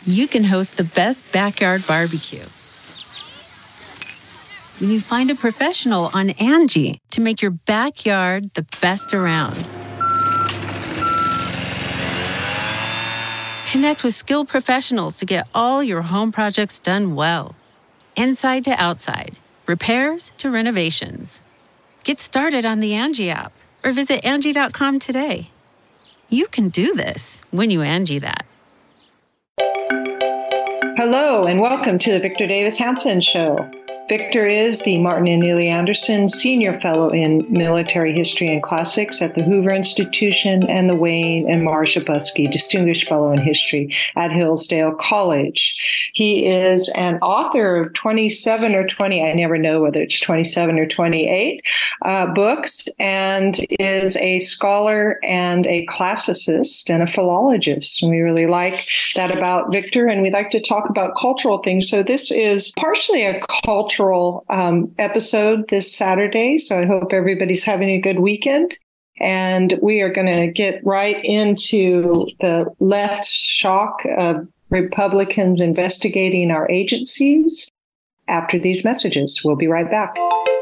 you can host the best backyard barbecue. When you find a professional on Angie to make your backyard the best around. Connect with skilled professionals to get all your home projects done well. Inside to outside, repairs to renovations. Get started on the Angie app or visit Angie.com today. You can do this when you Angie that. Hello, and welcome to the Victor Davis Hanson Show. Victor is the Martin and Neely Anderson Senior Fellow in Military History and Classics at the Hoover Institution and the Wayne and Marsha Buskey Distinguished Fellow in History at Hillsdale College. He is an author of 27 or 20, I never know whether it's 27 or 28 books, and is a scholar and a classicist and a philologist. And we really like that about Victor, and we'd like to talk about cultural things. So this is partially a cultural episode this Saturday, so I hope everybody's having a good weekend. And we are going to get right into the left shock of Republicans investigating our agencies after these messages. We'll be right back.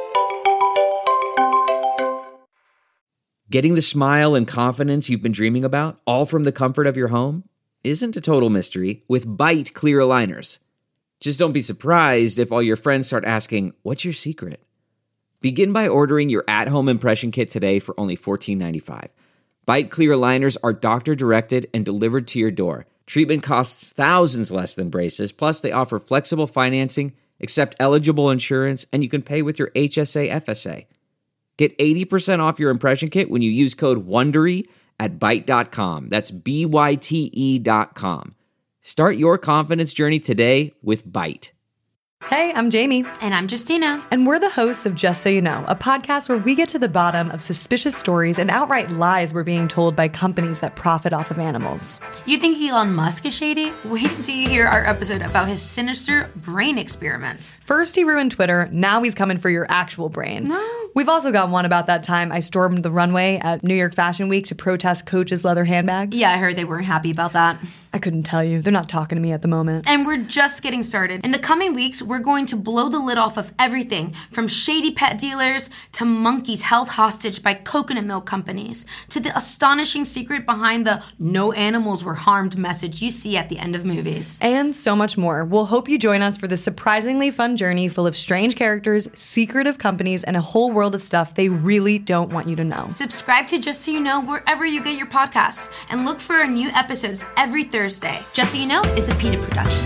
Getting the smile and confidence you've been dreaming about, all from the comfort of your home, isn't a total mystery with Byte clear aligners. Just don't be surprised if all your friends start asking, what's your secret? Begin by ordering your at-home impression kit today for only $14.95. Byte clear aligners are doctor-directed and delivered to your door. Treatment costs thousands less than braces, plus they offer flexible financing, accept eligible insurance, and you can pay with your HSA FSA. Get 80% off your impression kit when you use code WONDERY at Byte.com. That's BYTE.com. Start your confidence journey today with Byte. Hey, I'm Jamie. And I'm Justina. And we're the hosts of Just So You Know, a podcast where we get to the bottom of suspicious stories and outright lies we're being told by companies that profit off of animals. You think Elon Musk is shady? Wait until you hear our episode about his sinister brain experiments. First he ruined Twitter, now he's coming for your actual brain. No. We've also got one about that time I stormed the runway at New York Fashion Week to protest Coach's leather handbags. Yeah, I heard they weren't happy about that. I couldn't tell you. They're not talking to me at the moment. And we're just getting started. In the coming weeks, we're going to blow the lid off of everything from shady pet dealers to monkeys held hostage by coconut milk companies to the astonishing secret behind the no animals were harmed message you see at the end of movies. And so much more. We'll hope you join us for this surprisingly fun journey full of strange characters, secretive companies, and a whole world of stuff they really don't want you to know. Subscribe to Just So You Know wherever you get your podcasts and look for our new episodes every Thursday. Just So You Know is a PETA production.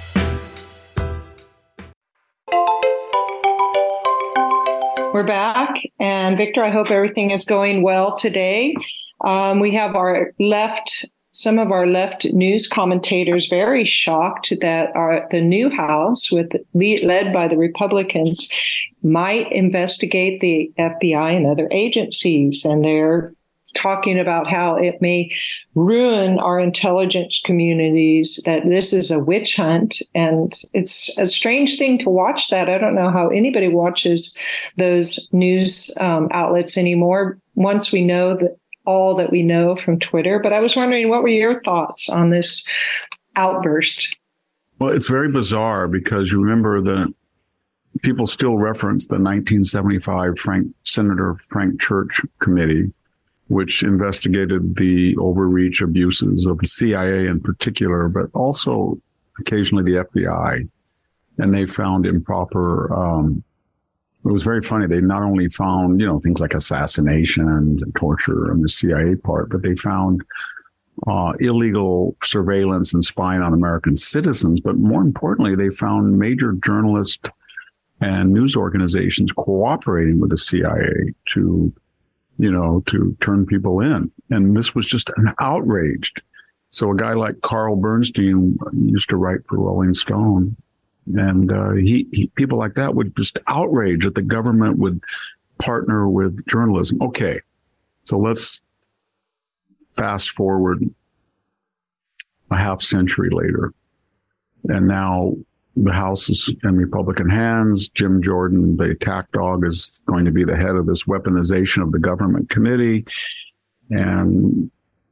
We're back, and Victor, I hope everything is going well today. We have some of our left news commentators very shocked that the new House, led by the Republicans, might investigate the FBI and other agencies, and they're talking about how it may ruin our intelligence communities, that this is a witch hunt. And it's a strange thing to watch that. I don't know how anybody watches those news outlets anymore once we know all that we know from Twitter. But I was wondering, what were your thoughts on this outburst? Well, it's very bizarre because you remember that people still reference the 1975 Senator Frank Church Committee, which investigated the overreach abuses of the CIA in particular, but also occasionally the FBI. And they found improper, it was very funny. They not only found, things like assassinations and torture on the CIA part, but they found illegal surveillance and spying on American citizens. But more importantly, they found major journalists and news organizations cooperating with the CIA to turn people in. And this was just an outrage. So a guy like Carl Bernstein used to write for Rolling Stone. And people like that would just outrage that the government would partner with journalism. Okay, so let's fast forward a half century later. And now the House is in Republican hands. Jim Jordan, the attack dog, is going to be the head of this weaponization of the government committee. And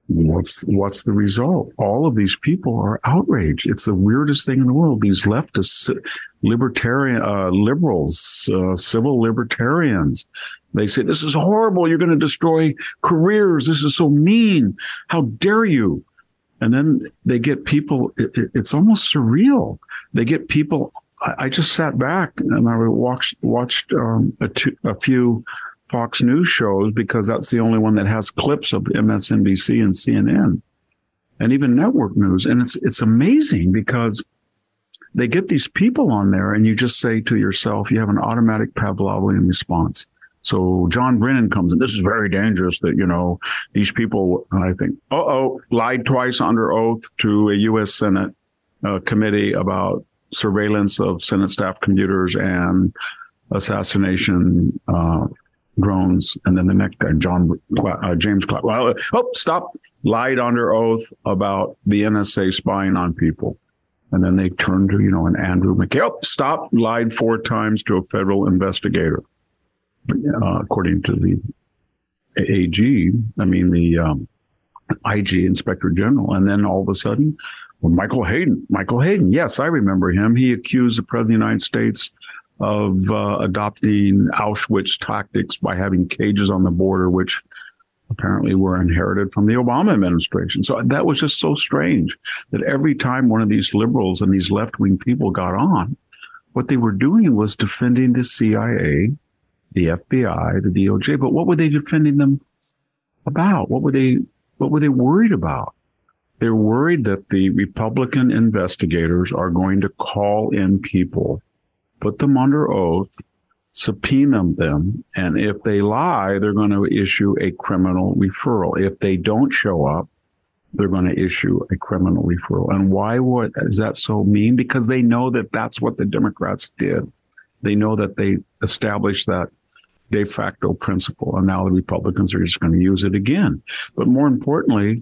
What's the result? All of these people are outraged. It's the weirdest thing in the world. These leftist libertarian liberals, civil libertarians, they say, this is horrible. You're going to destroy careers. This is so mean. How dare you? And then they get people, it's almost surreal. They get people. I just sat back and I watched a few Fox News shows, because that's the only one that has clips of MSNBC and CNN and even network news. And it's amazing, because they get these people on there and you just say to yourself, you have an automatic Pavlovian response. So John Brennan comes in. This is very dangerous that, these people, I think, lied twice under oath to a U.S. Senate committee about surveillance of Senate staff computers and assassination drones. And then the next guy, James Clark. Stop. Lied under oath about the NSA spying on people. And then they turned to, an Andrew McCabe. Stop. Lied 4 times to a federal investigator. According to the AG, the IG, Inspector General. And then all of a sudden, Michael Hayden, yes, I remember him. He accused the President of the United States of adopting Auschwitz tactics by having cages on the border, which apparently were inherited from the Obama administration. So that was just so strange that every time one of these liberals and these left-wing people got on, what they were doing was defending the CIA, the FBI, the DOJ. But what were they defending them about? What were they worried about? They're worried that the Republican investigators are going to call in people, put them under oath, subpoena them, and if they lie, they're going to issue a criminal referral. If they don't show up, they're going to issue a criminal referral. And why is that so mean? Because they know that that's what the Democrats did. They know that they established that de facto principle, and now the Republicans are just going to use it again. But more importantly,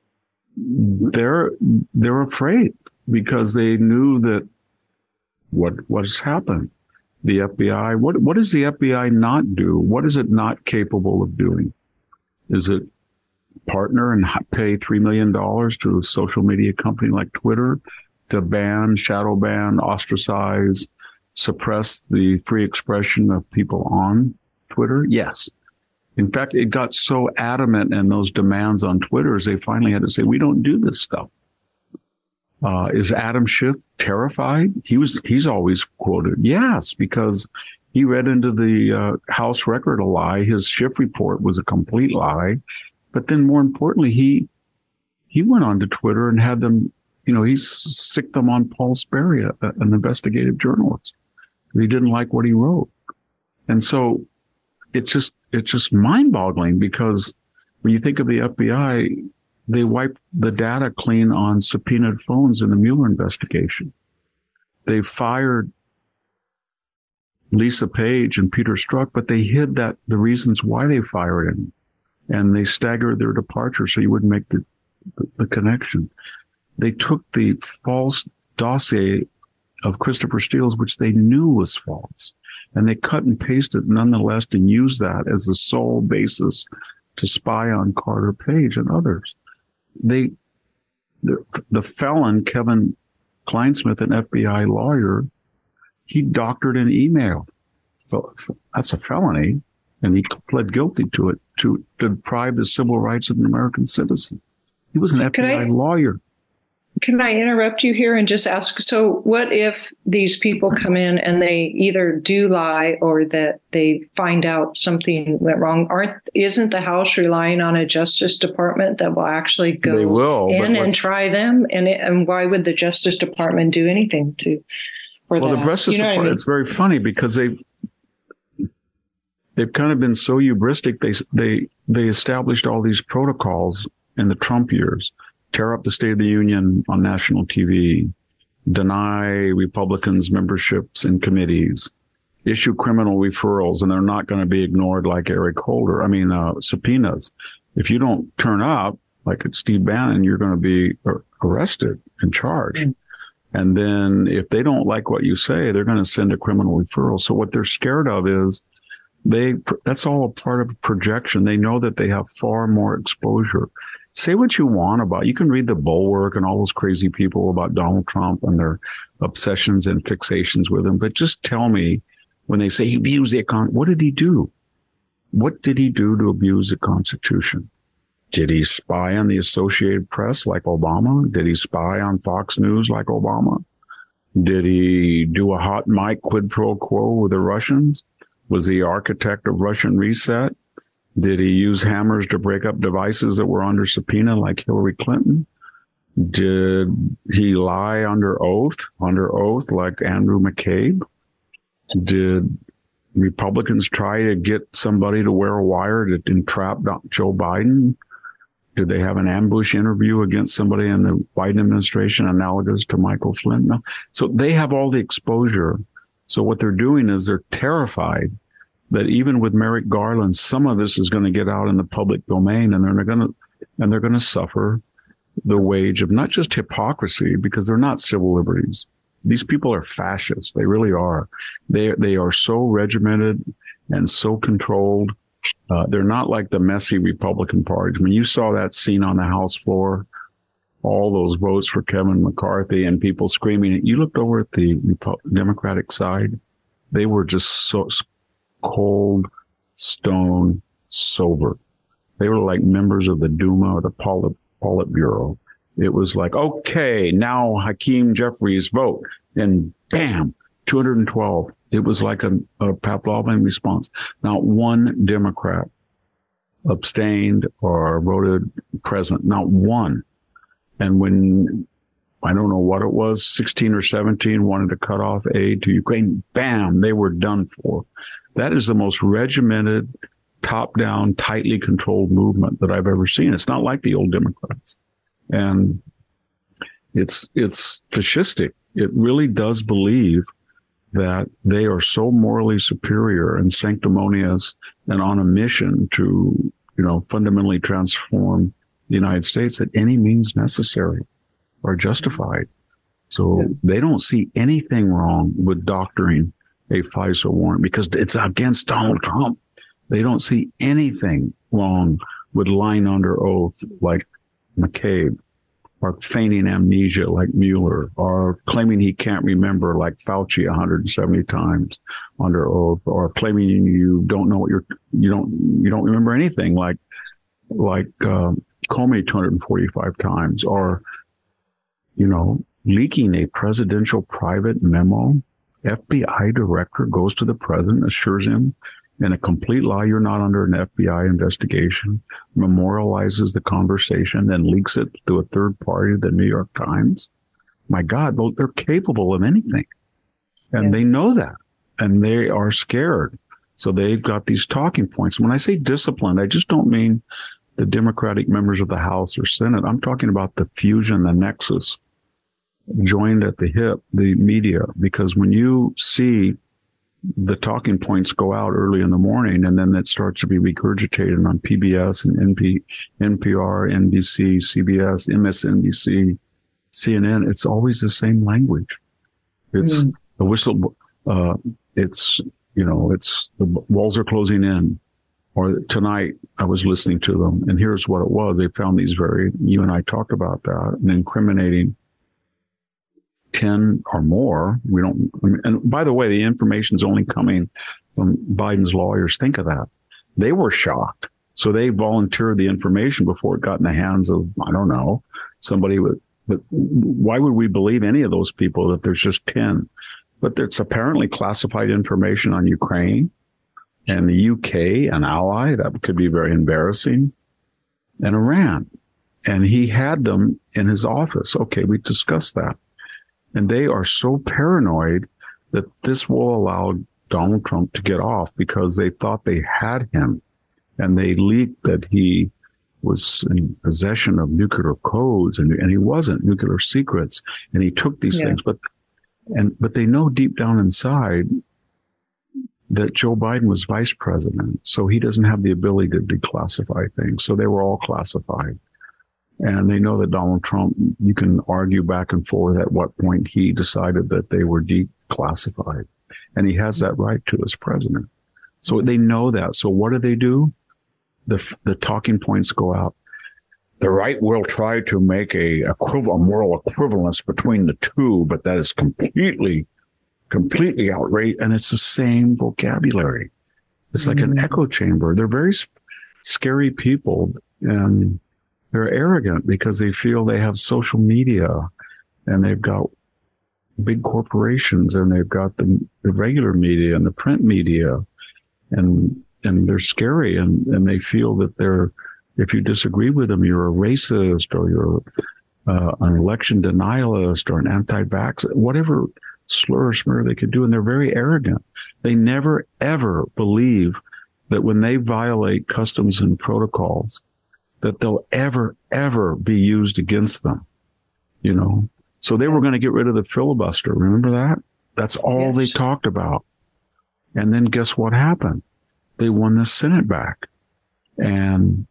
they're afraid, because they knew that what's happened. The FBI, what does the FBI not do? What is it not capable of doing? Is it partner and pay $3 million to a social media company like Twitter to shadow ban, ostracize, suppress the free expression of people on Twitter? Yes. In fact, it got so adamant in those demands on Twitter, they finally had to say, we don't do this stuff. Is Adam Schiff terrified? He's always quoted. Yes, because he read into the House record a lie. His Schiff report was a complete lie. But then more importantly, he went on to Twitter and had them, he sicked them on Paul Sperry, an investigative journalist. He didn't like what he wrote. And so it's just mind-boggling, because when you think of the FBI, they wiped the data clean on subpoenaed phones in the Mueller investigation. They fired Lisa Page and Peter Strzok, but they hid the reasons why they fired him, and they staggered their departure so you wouldn't make the connection. They took the false dossier of Christopher Steele's, which they knew was false, and they cut and pasted nonetheless and used that as the sole basis to spy on Carter Page and others. The felon, Kevin Kleinsmith, an FBI lawyer, he doctored an email. So that's a felony, and he pled guilty to it, to deprive the civil rights of an American citizen. He was an FBI lawyer. Can I interrupt you here and just ask, so what if these people come in and they either do lie or that they find out something went wrong? Isn't the House relying on a Justice Department that will actually go in and try them? And why would the Justice Department do anything for that? Well, the Justice Department, it's very funny, because they've kind of been so hubristic. They established all these protocols in the Trump years. Tear up the State of the Union on national TV, deny Republicans memberships in committees, issue criminal referrals, and they're not going to be ignored like Eric Holder. Subpoenas. If you don't turn up, like at Steve Bannon, you're going to be arrested and charged. And then if they don't like what you say, they're going to send a criminal referral. So what they're scared of is That's all a part of projection. They know that they have far more exposure. Say what you want about, you can read the Bulwark and all those crazy people about Donald Trump and their obsessions and fixations with him, but just tell me, when they say he abused the Constitution, what did he do? What did he do to abuse the Constitution? Did he spy on the Associated Press like Obama? Did he spy on Fox News like Obama? Did he do a hot mic quid pro quo with the Russians? Was he architect of Russian reset? Did he use hammers to break up devices that were under subpoena like Hillary Clinton? Did he lie under oath like Andrew McCabe? Did Republicans try to get somebody to wear a wire to entrap Joe Biden? Did they have an ambush interview against somebody in the Biden administration analogous to Michael Flynn? No. So they have all the exposure. So what they're doing is they're terrified that even with Merrick Garland, some of this is going to get out in the public domain, and they're going to suffer the wage of not just hypocrisy, because they're not civil liberties. These people are fascists. They really are. They are so regimented and so controlled. They're not like the messy Republican parties. When you saw that scene on the House floor, all those votes for Kevin McCarthy and people screaming, you looked over at the Democratic side, they were just so cold, stone, sober. They were like members of the Duma or the Politburo. It was like, okay, now Hakeem Jeffries vote, and bam, 212. It was like a Pavlovian response. Not one Democrat abstained or voted present, not one. And when, I don't know what it was, 16 or 17 wanted to cut off aid to Ukraine, bam, they were done for. That is the most regimented, top-down, tightly controlled movement that I've ever seen. It's not like the old Democrats. And it's fascistic. It really does believe that they are so morally superior and sanctimonious and on a mission to, fundamentally transform the United States, that any means necessary are justified. So they don't see anything wrong with doctoring a FISA warrant because it's against Donald Trump. They don't see anything wrong with lying under oath like McCabe, or feigning amnesia like Mueller, or claiming he can't remember like Fauci 170 times under oath, or claiming you don't know what you don't remember anything like Comey 245 times, or leaking a presidential private memo. FBI director goes to the president, assures him in a complete lie you're not under an FBI investigation, memorializes the conversation, then leaks it to a third party, the New York Times. My God, they're capable of anything. And they know that. And they are scared. So they've got these talking points. When I say disciplined, I just don't mean the Democratic members of the House or Senate. I'm talking about the fusion, the nexus, joined at the hip, the media. Because when you see the talking points go out early in the morning, and then that starts to be regurgitated on PBS and NPR, NBC, CBS, MSNBC, CNN. It's always the same language. It's the whistle. It's the walls are closing in. Or tonight I was listening to them, and here's what it was. They found these you and I talked about that, an incriminating 10 or more. And by the way, the information's only coming from Biden's lawyers. Think of that. They were shocked. So they volunteered the information before it got in the hands of, I don't know, somebody but why would we believe any of those people that there's just 10? But it's apparently classified information on Ukraine and the UK, an ally. That could be very embarrassing. And Iran. And he had them in his office. Okay, we discussed that. And they are so paranoid that this will allow Donald Trump to get off because they thought they had him. And they leaked that he was in possession of nuclear codes, and he wasn't, nuclear secrets. And he took these things. But they know deep down inside that Joe Biden was vice president. So he doesn't have the ability to declassify things. So they were all classified. And they know that Donald Trump, you can argue back and forth at what point he decided that they were declassified. And he has that right to as president. So they know that. So what do? The talking points go out. The right will try to make a moral equivalence between the two, but that is completely outrageous. And it's the same vocabulary. It's like an echo chamber. They're very scary people, and they're arrogant because they feel they have social media, and they've got big corporations, and they've got the regular media and the print media, and they're scary, and they feel that if you disagree with them, you're a racist, or you're an election denialist, or an anti-vax, whatever slur or smear they could do. And they're very arrogant. They never, ever believe that when they violate customs and protocols, that they'll ever be used against them, So they were going to get rid of the filibuster. Remember that? That's all they talked about. And then guess what happened? They won the Senate back. And,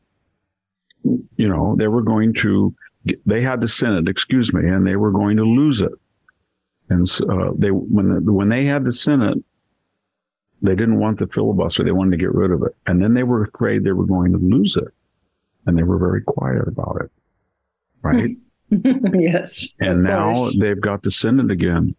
they were going to, they had the Senate, and they were going to lose it. And so when they had the Senate, they didn't want the filibuster. They wanted to get rid of it. And then they were afraid they were going to lose it. And they were very quiet about it. Right? Yes. And now they've got the Senate again.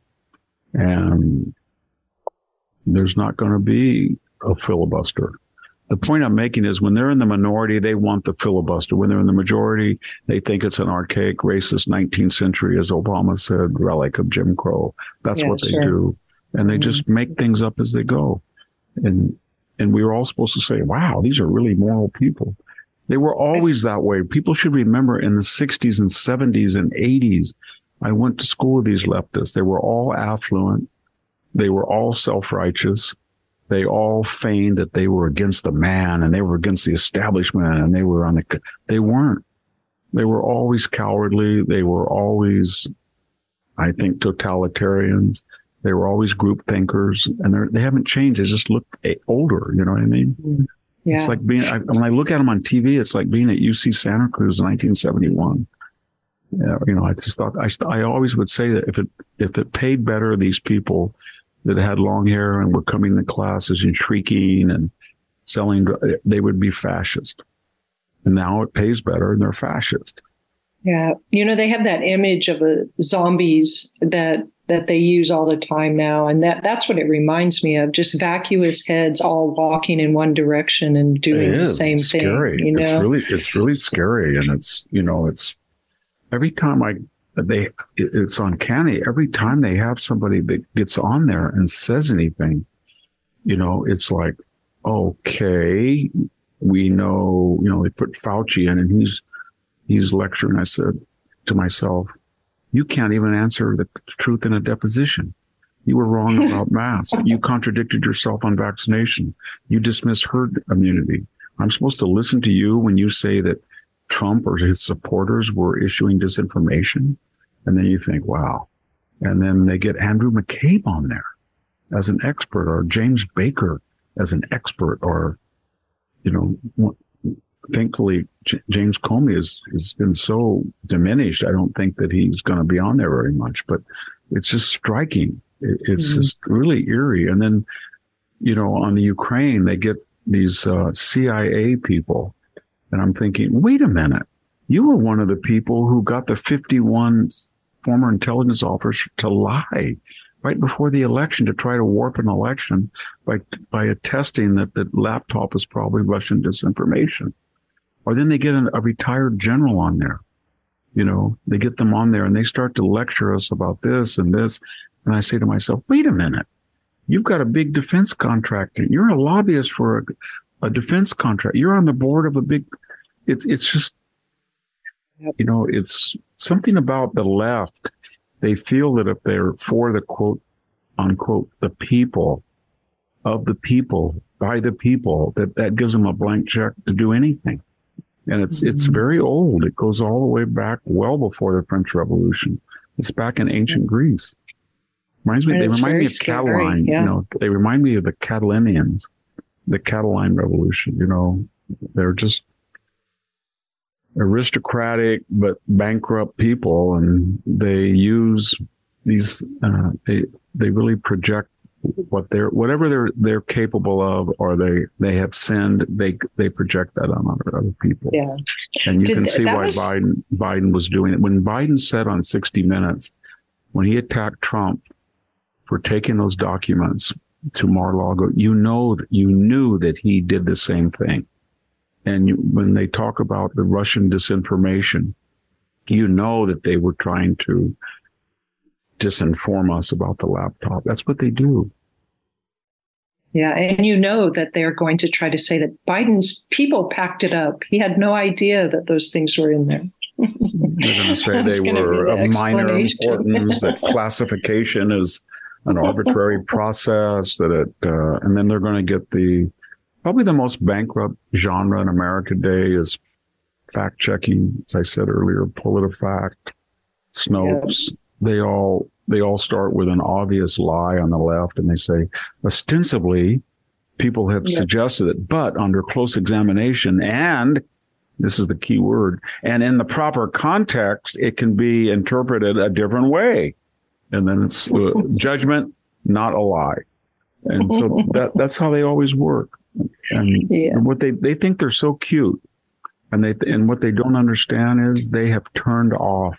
And there's not going to be a filibuster. The point I'm making is when they're in the minority, they want the filibuster. When they're in the majority, they think it's an archaic, racist 19th century, as Obama said, relic of Jim Crow. That's what they do. And they just make things up as they go. And we were all supposed to say, wow, these are really moral people. They were always that way. People should remember in the 60s and 70s and 80s, I went to school with these leftists. They were all affluent. They were all self-righteous. They all feigned that they were against the man, and they were against the establishment, and they weren't. They were always cowardly. They were always, I think, totalitarians. They were always group thinkers, and they haven't changed. They just look older. You know what I mean? Yeah. It's like when I look at them on TV, it's like being at UC Santa Cruz in 1971. I just thought, I always would say that if it paid better, these people that had long hair and were coming to classes and shrieking and selling, they would be fascist. And now it pays better and they're fascist. Yeah. They have that image of zombies that they use all the time now. And that's what it reminds me of. Just vacuous heads all walking in one direction and doing the same thing. Scary. It's really scary. And it's every time it's uncanny. Every time they have somebody that gets on there and says anything, it's like, okay, we know, they put Fauci in and he's lecturing. I said to myself, you can't even answer the truth in a deposition. You were wrong about masks. You contradicted yourself on vaccination. You dismissed herd immunity. I'm supposed to listen to you when you say that Trump or his supporters were issuing disinformation. And then you think, wow. And then they get Andrew McCabe on there as an expert, or James Baker as an expert, or, thankfully, James Comey has been so diminished. I don't think that he's going to be on there very much, but it's just striking. It's just really eerie. And then, on the Ukraine, they get these CIA people. And I'm thinking, wait a minute. You were one of the people who got the 51 former intelligence officers to lie right before the election to try to warp an election by attesting that the laptop was probably Russian disinformation. Or then they get a retired general on there. They get them on there and they start to lecture us about this and this. And I say to myself, wait a minute. You've got a big defense contract. You're a lobbyist for a defense contract. You're on the board of a big, it's just, it's something about the left. They feel that if they're for the quote unquote, the people, of the people, by the people, that gives them a blank check to do anything. And it's very old. It goes all the way back well before the French Revolution. It's back in ancient Greece. They remind me of Catiline. Yeah. They remind me of the Catalinians, the Cataline Revolution. They're just aristocratic but bankrupt people, and they use these. They really project whatever they're capable of, or they have sinned, they project that on other people. Yeah. And you can see why Biden was doing it. When Biden said on 60 Minutes, when he attacked Trump for taking those documents to Mar-a-Lago, you knew that he did the same thing. And when they talk about the Russian disinformation, you know that they were trying to disinform us about the laptop. That's what they do. Yeah, and you know that they're going to try to say that Biden's people packed it up. He had no idea that those things were in there. They're going to say they were of minor importance, that classification is an arbitrary process, and then they're going to get probably the most bankrupt genre in America today is fact-checking. As I said earlier, PolitiFact, Snopes, yeah. They all start with an obvious lie on the left, and they say, ostensibly, people have suggested it, but under close examination, and this is the key word, and in the proper context, it can be interpreted a different way. And then it's judgment, not a lie. And so that's how they always work. And what they think they're so cute, and what they don't understand is they have turned off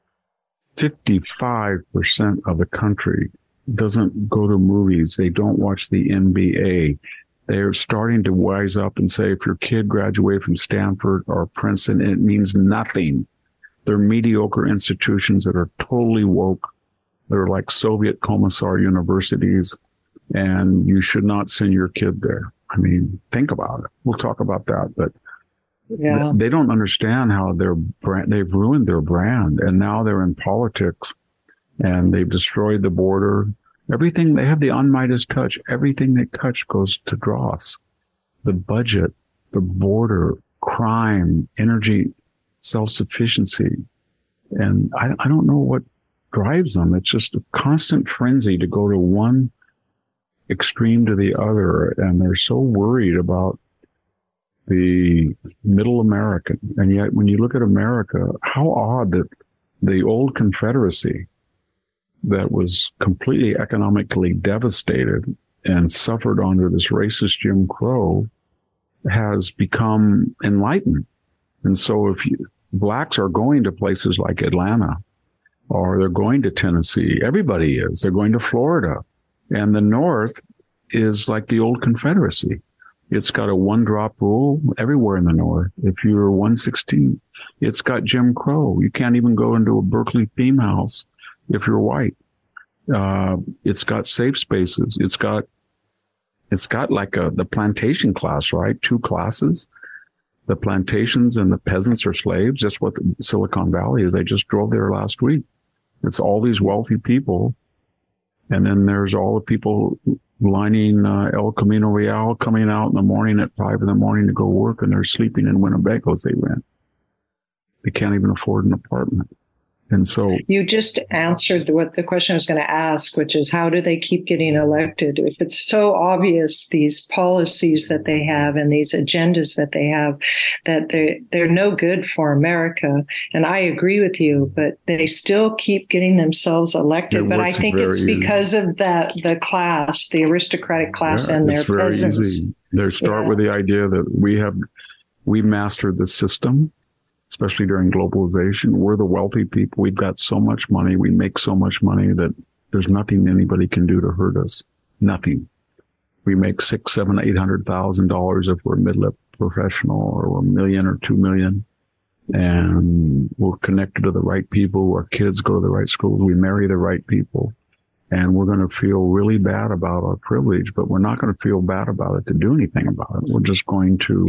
55% of the country doesn't go to movies. They don't watch the NBA. They're starting to wise up and say, if your kid graduated from Stanford or Princeton, it means nothing. They're mediocre institutions that are totally woke. They're like Soviet commissar universities, and you should not send your kid there. I mean, think about it. We'll talk about that, but they don't understand how they've ruined their brand, and now they're in politics, and they've destroyed the border. Everything, they have the un-Midas touch. Everything they touch goes to dross. The budget, the border, crime, energy, self-sufficiency. And I don't know what drives them. It's just a constant frenzy to go to one extreme to the other. And they're so worried about the middle American. And yet when you look at America, how odd that the old Confederacy that was completely economically devastated and suffered under this racist Jim Crow has become enlightened. And so if blacks are going to places like Atlanta, or they're going to Tennessee, everybody is. They're going to Florida. And the North is like the old Confederacy. It's got a one-drop rule everywhere in the North. If you're 116, it's got Jim Crow. You can't even go into a Berkeley theme house if you're white. It's got safe spaces. It's got like the plantation class, right? 2 classes. The plantations and the peasants are slaves. That's what Silicon Valley is. They just drove there last week. It's all these wealthy people. And then there's all the people lining El Camino Real, coming out in the morning at 5 a.m. to go work, and they're sleeping in Winnebagos they rent. They can't even afford an apartment. And so you just answered what the question I was going to ask, which is how do they keep getting elected? If it's so obvious, these policies that they have and these agendas that they have, that they're no good for America. And I agree with you, but they still keep getting themselves elected. But I think it's because of the class, the aristocratic class, and their peasants. Easy. They start with the idea that we mastered the system. Especially during globalization, we're the wealthy people. We've got so much money. We make so much money that there's nothing anybody can do to hurt us. Nothing. We make $600,000, $800,000 if we're a mid-level professional, or we're $1 million or $2 million, and we're connected to the right people. Our kids go to the right schools. We marry the right people, and we're going to feel really bad about our privilege, but we're not going to feel bad about it to do anything about it. We're just going to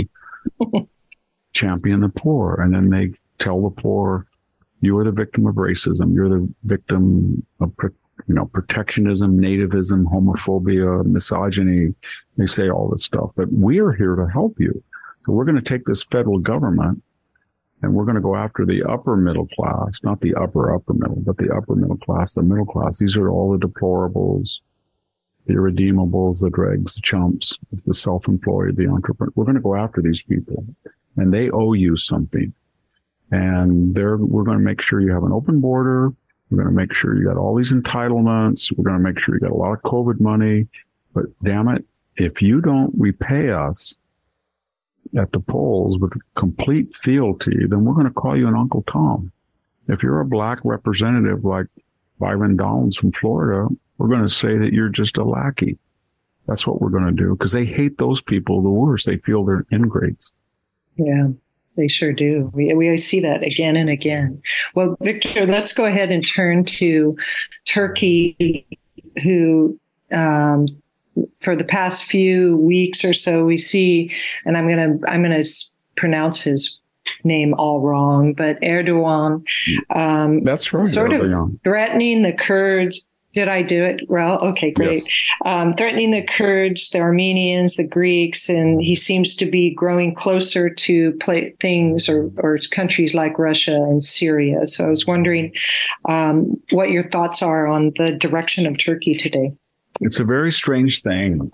champion the poor. And then they tell the poor, you are the victim of racism. You're the victim of, protectionism, nativism, homophobia, misogyny. They say all this stuff, but we are here to help you. So we're going to take this federal government and we're going to go after the upper middle class, not the upper middle, but the upper middle class, the middle class. These are all the deplorables, the irredeemables, the dregs, the chumps, the self-employed, the entrepreneur. We're going to go after these people. And they owe you something. And we're going to make sure you have an open border. We're We're going to make sure you got all these entitlements. We're going to make sure you got a lot of COVID money. But damn it, if you don't repay us at the polls with complete fealty, then we're going to call you an Uncle Tom. If you're a black representative like Byron Donalds from Florida, we're going to say that you're just a lackey. That's what we're going to do, because they hate those people the worst. They feel they're ingrates. Yeah, they sure do. We see that again and again. Well, Victor, let's go ahead and turn to Turkey, who for the past few weeks or so we see, and I'm gonna pronounce his name all wrong, but Erdogan, that's right, sort of threatening the Kurds. Did I do it well? Okay, great. Yes. Threatening the Kurds, the Armenians, the Greeks, and he seems to be growing closer to things or countries like Russia and Syria. So I was wondering what your thoughts are on the direction of Turkey today. It's a very strange thing.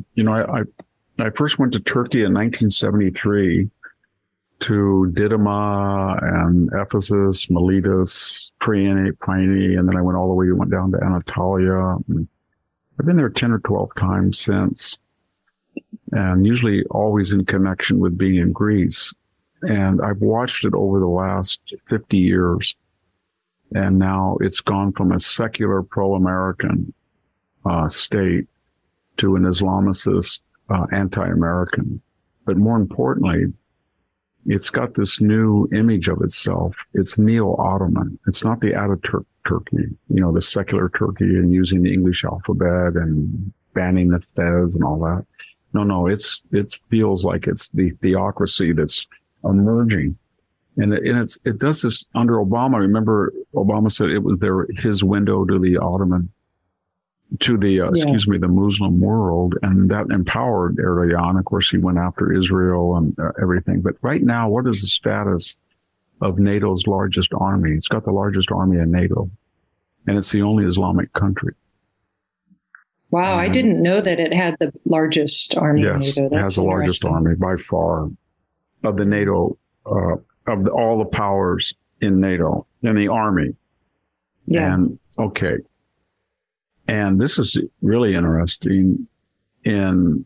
I first went to Turkey in 1973 to Didyma and Ephesus, Miletus, Priene, and then I went down to Anatolia. I've been there 10 or 12 times since, and usually always in connection with being in Greece. And I've watched it over the last 50 years. And now it's gone from a secular pro-American state to an Islamicist anti-American. But more importantly, it's got this new image of itself. It's neo-Ottoman. It's not the Ataturk Turkey, the secular Turkey and using the English alphabet and banning the fez and all that. No, it feels like it's the theocracy that's emerging. And it does this under Obama. Remember, Obama said it was his window to the Ottoman, the Muslim world, and that empowered Erdogan. Of course, he went after Israel and everything. But right now, what is the status of NATO's largest army? It's got the largest army in NATO, and it's the only Islamic country. Wow, I didn't know that it had the largest army in NATO. Yes, it has the largest army by far of the NATO, of all the powers in NATO, in the army. Yeah. And okay. And this is really interesting. In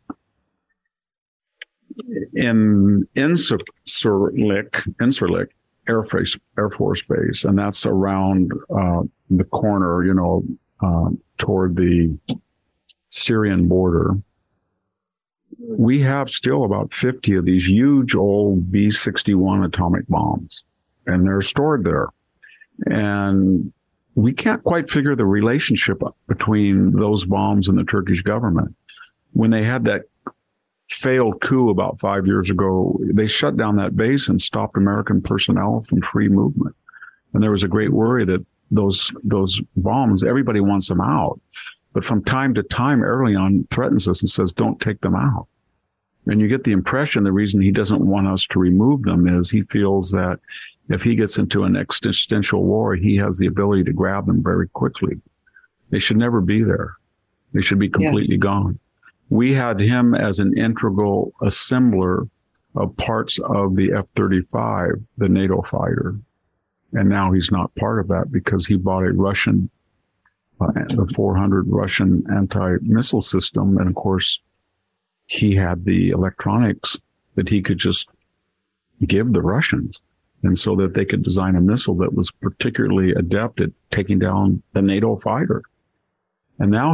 Incirlik Air Force Base, and that's around the corner, toward the Syrian border. We have still about 50 of these huge old B-61 atomic bombs, and they're stored there. And we can't quite figure the relationship between those bombs and the Turkish government. When they had that failed coup about 5 years ago, they shut down that base and stopped American personnel from free movement. And there was a great worry that those bombs, everybody wants them out. But from time to time, Erdogan threatens us and says, don't take them out. And you get the impression the reason he doesn't want us to remove them is he feels that if he gets into an existential war, he has the ability to grab them very quickly. They should never be there. They should be completely gone. We had him as an integral assembler of parts of the F-35, the NATO fighter. And now he's not part of that because he bought a Russian, the 400 Russian anti-missile system. And of course, he had the electronics that he could just give the Russians. And so that they could design a missile that was particularly adept at taking down the NATO fighter. And now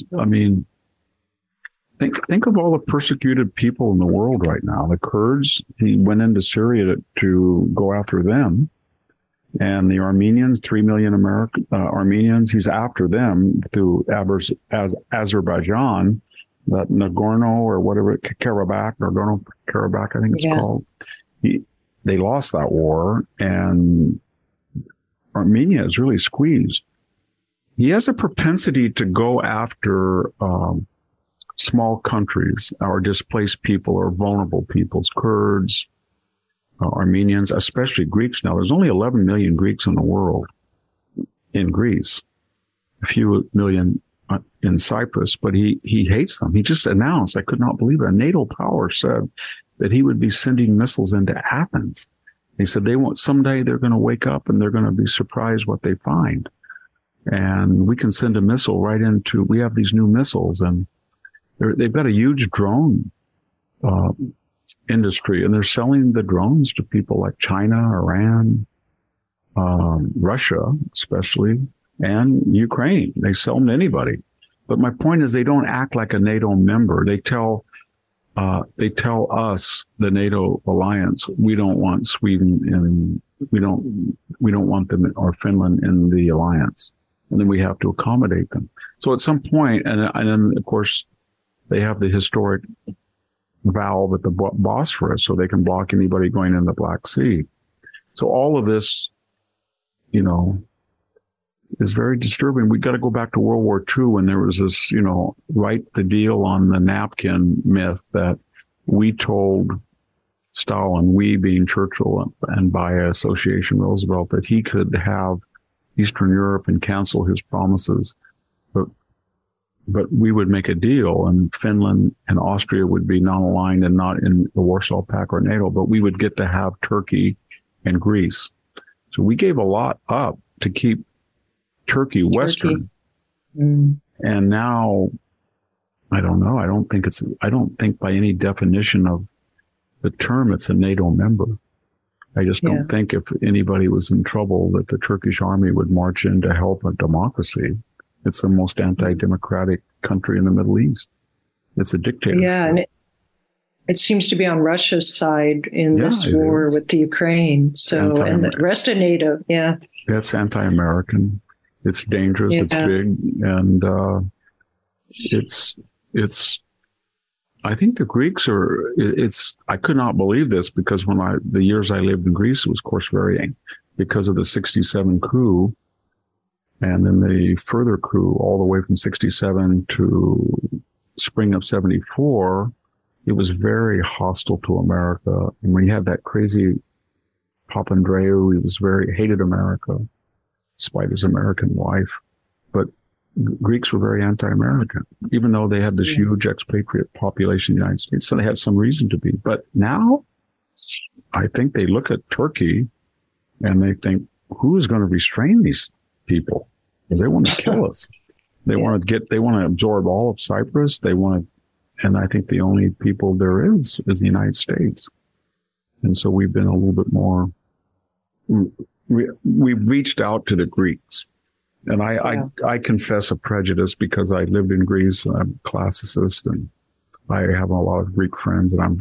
think of all the persecuted people in the world right now. The Kurds, he went into Syria to go after them. And the Armenians, 3 million Armenians, he's after them through Azerbaijan, that Nagorno or whatever, Karabakh, I think it's called. They lost that war, and Armenia is really squeezed. He has a propensity to go after small countries, or displaced people, or vulnerable peoples, Kurds, Armenians, especially Greeks now. There's only 11 million Greeks in the world, in Greece, a few million in Cyprus, but he hates them. He just announced, I could not believe it, a NATO power said that he would be sending missiles into Athens. He said someday they're going to wake up and they're going to be surprised what they find. And we can send a missile right into, we have these new missiles, and they've got a huge drone industry, and they're selling the drones to people like China, Iran, Russia, especially, and Ukraine. They sell them to anybody. But my point is, they don't act like a NATO member. They tell us, the NATO alliance, we don't want Sweden and we don't want them or Finland in the alliance. And then we have to accommodate them. So at some point, and then of course, they have the historic valve at the Bosphorus, so they can block anybody going in the Black Sea. So all of this, is very disturbing. We got to go back to World War II when there was this, write the deal on the napkin myth that we told Stalin, we being Churchill and by association Roosevelt, that he could have Eastern Europe and cancel his promises. But we would make a deal, and Finland and Austria would be non-aligned and not in the Warsaw Pact or NATO, but we would get to have Turkey and Greece. So we gave a lot up to keep Turkey Western. And now, I don't know. I don't think by any definition of the term, it's a NATO member. I just don't think if anybody was in trouble that the Turkish army would march in to help a democracy. It's the most anti-democratic country in the Middle East. It's a dictatorship. Yeah, and it seems to be on Russia's side in this war with the Ukraine. So, and the rest of NATO, That's anti-American. It's dangerous. It's big, and it's. I think the Greeks are. I could not believe this because the years I lived in Greece, it was of course varying because of the '67 coup. And then the further coup all the way from 67 to spring of 74, it was very hostile to America. And we had that crazy Papandreou, he hated America, despite his American wife. But Greeks were very anti-American, even though they had this huge expatriate population in the United States. So they had some reason to be. But now, I think they look at Turkey and they think, who is going to restrain these people? Because they want to kill us. They want to absorb all of Cyprus. And I think the only people there is the United States. And so we've been a little bit more, we've reached out to the Greeks. And I confess a prejudice because I lived in Greece. I'm a classicist and I have a lot of Greek friends, and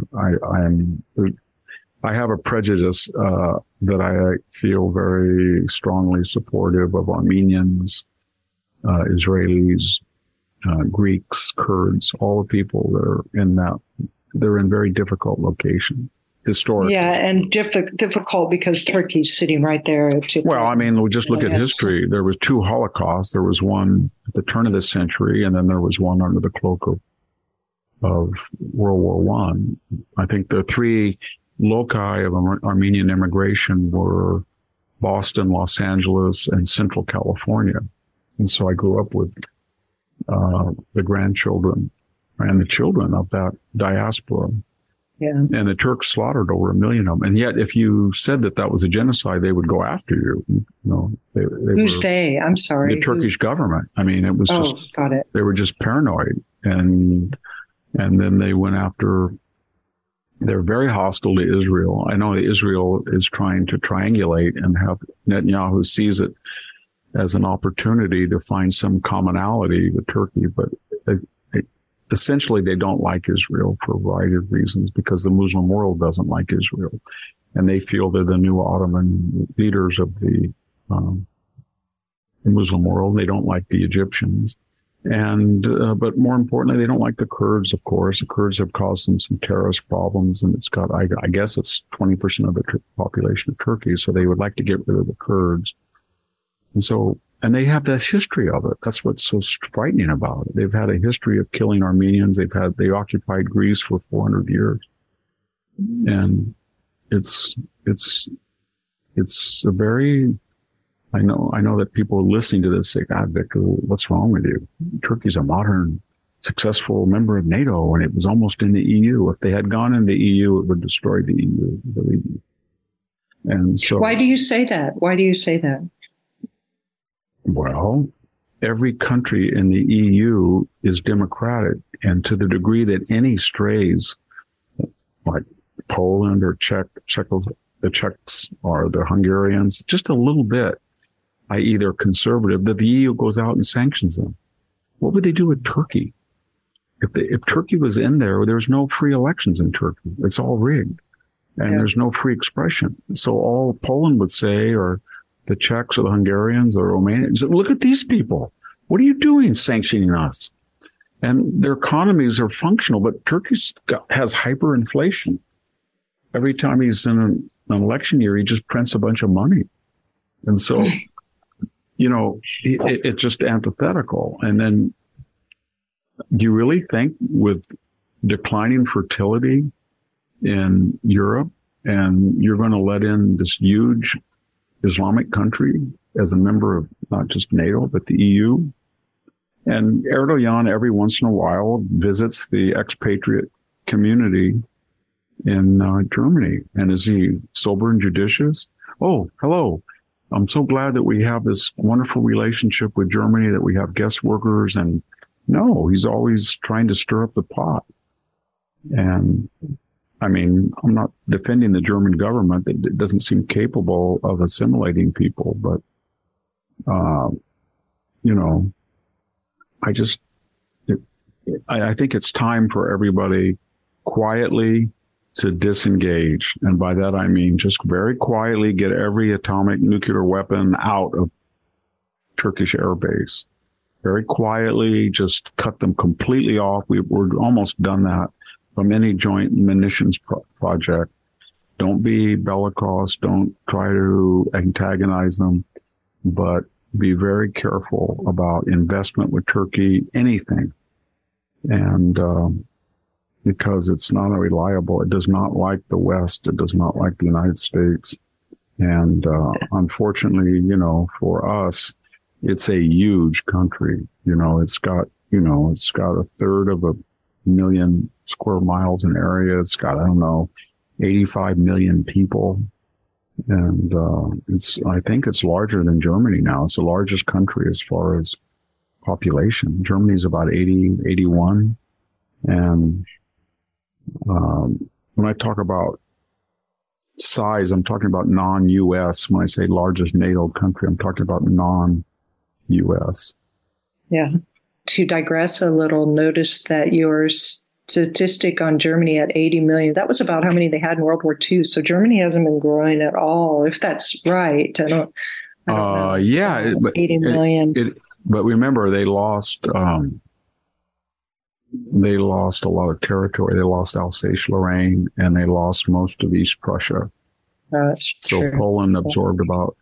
I have a prejudice that I feel very strongly supportive of Armenians, Israelis, Greeks, Kurds, all the people that are they're in very difficult locations historically. Yeah, and difficult because Turkey's sitting right there. Well, I mean, we just look at history. There was 2 Holocausts. There was one at the turn of the century, and then there was one under the cloak of World War I. I think the 3 loci of Armenian immigration were Boston, Los Angeles, and Central California. And so I grew up with the grandchildren and the children of that diaspora. Yeah. And the Turks slaughtered over 1 million of them. And yet, if you said that was a genocide, they would go after you. Who's they? I'm sorry. The Turkish government. I mean, it was got it. They were just paranoid. And then they went after. They're very hostile to Israel. I know Israel is trying to triangulate and have Netanyahu sees it as an opportunity to find some commonality with Turkey, but essentially they don't like Israel for a variety of reasons because the Muslim world doesn't like Israel, and they feel they're the new Ottoman leaders of the Muslim world. They don't like the Egyptians. And, but more importantly, they don't like the Kurds, of course. The Kurds have caused them some terrorist problems, and it's got, I guess it's 20% of the population of Turkey. So they would like to get rid of the Kurds. And they have that history of it. That's what's so frightening about it. They've had a history of killing Armenians. They occupied Greece for 400 years. And it's a very, I know that people listening to this say, God, Victor, what's wrong with you? Turkey's a modern, successful member of NATO, and it was almost in the EU. If they had gone in the EU, it would destroy the EU, believe me. And so. Why do you say that? Well, every country in the EU is democratic, and to the degree that any strays, like Poland or the Czechs or the Hungarians, just a little bit, i.e. they're conservative, that the EU goes out and sanctions them. What would they do with Turkey? If Turkey was in there's no free elections in Turkey. It's all rigged, and there's no free expression. So all Poland would say, or the Czechs or the Hungarians or Romanians, look at these people. What are you doing sanctioning us? And their economies are functional, but Turkey has hyperinflation. Every time he's in an election year, he just prints a bunch of money. And so, it's just antithetical. And then, do you really think with declining fertility in Europe, and you're going to let in this huge Islamic country as a member of not just NATO, but the EU? And Erdogan every once in a while visits the expatriate community in Germany. And is he sober and judicious? Oh, hello. I'm so glad that we have this wonderful relationship with Germany, that we have guest workers. And no, he's always trying to stir up the pot. And I mean, I'm not defending the German government. That doesn't seem capable of assimilating people, but, I think it's time for everybody quietly to disengage. And by that, I mean just very quietly get every atomic nuclear weapon out of Turkish airbase. Very quietly, just cut them completely off. We're almost done that from any joint munitions project. Don't be bellicose. Don't try to antagonize them, but be very careful about investment with Turkey, anything. And because it's not reliable. It does not like the West. It does not like the United States. And unfortunately, for us, it's a huge country. It's got a third of a million square miles in area. It's got, 85 million people. And I think it's larger than Germany now. It's the largest country as far as population. Germany's about 80, 81. And when I talk about size, I'm talking about non-U.S. When I say largest NATO country, I'm talking about non-U.S. Yeah. To digress a little, notice that your statistic on Germany at 80 million, that was about how many they had in World War II. So Germany hasn't been growing at all, if that's right. I don't know. Yeah. 80 million. But remember, they lost a lot of territory. They lost Alsace-Lorraine, and they lost most of East Prussia. That's true. So Poland absorbed about,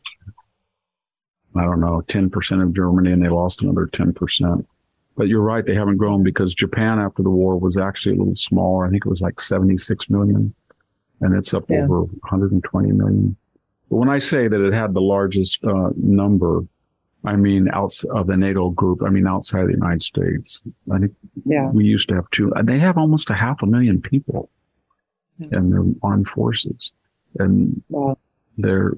10% of Germany, and they lost another 10%. But you're right, they haven't grown because Japan after the war was actually a little smaller. I think it was like 76 million, and it's up over 120 million. But when I say that it had the largest number, I mean outside of the NATO group, outside the United States. I think we used to have two. They have almost 500,000 people in their armed forces. And they're,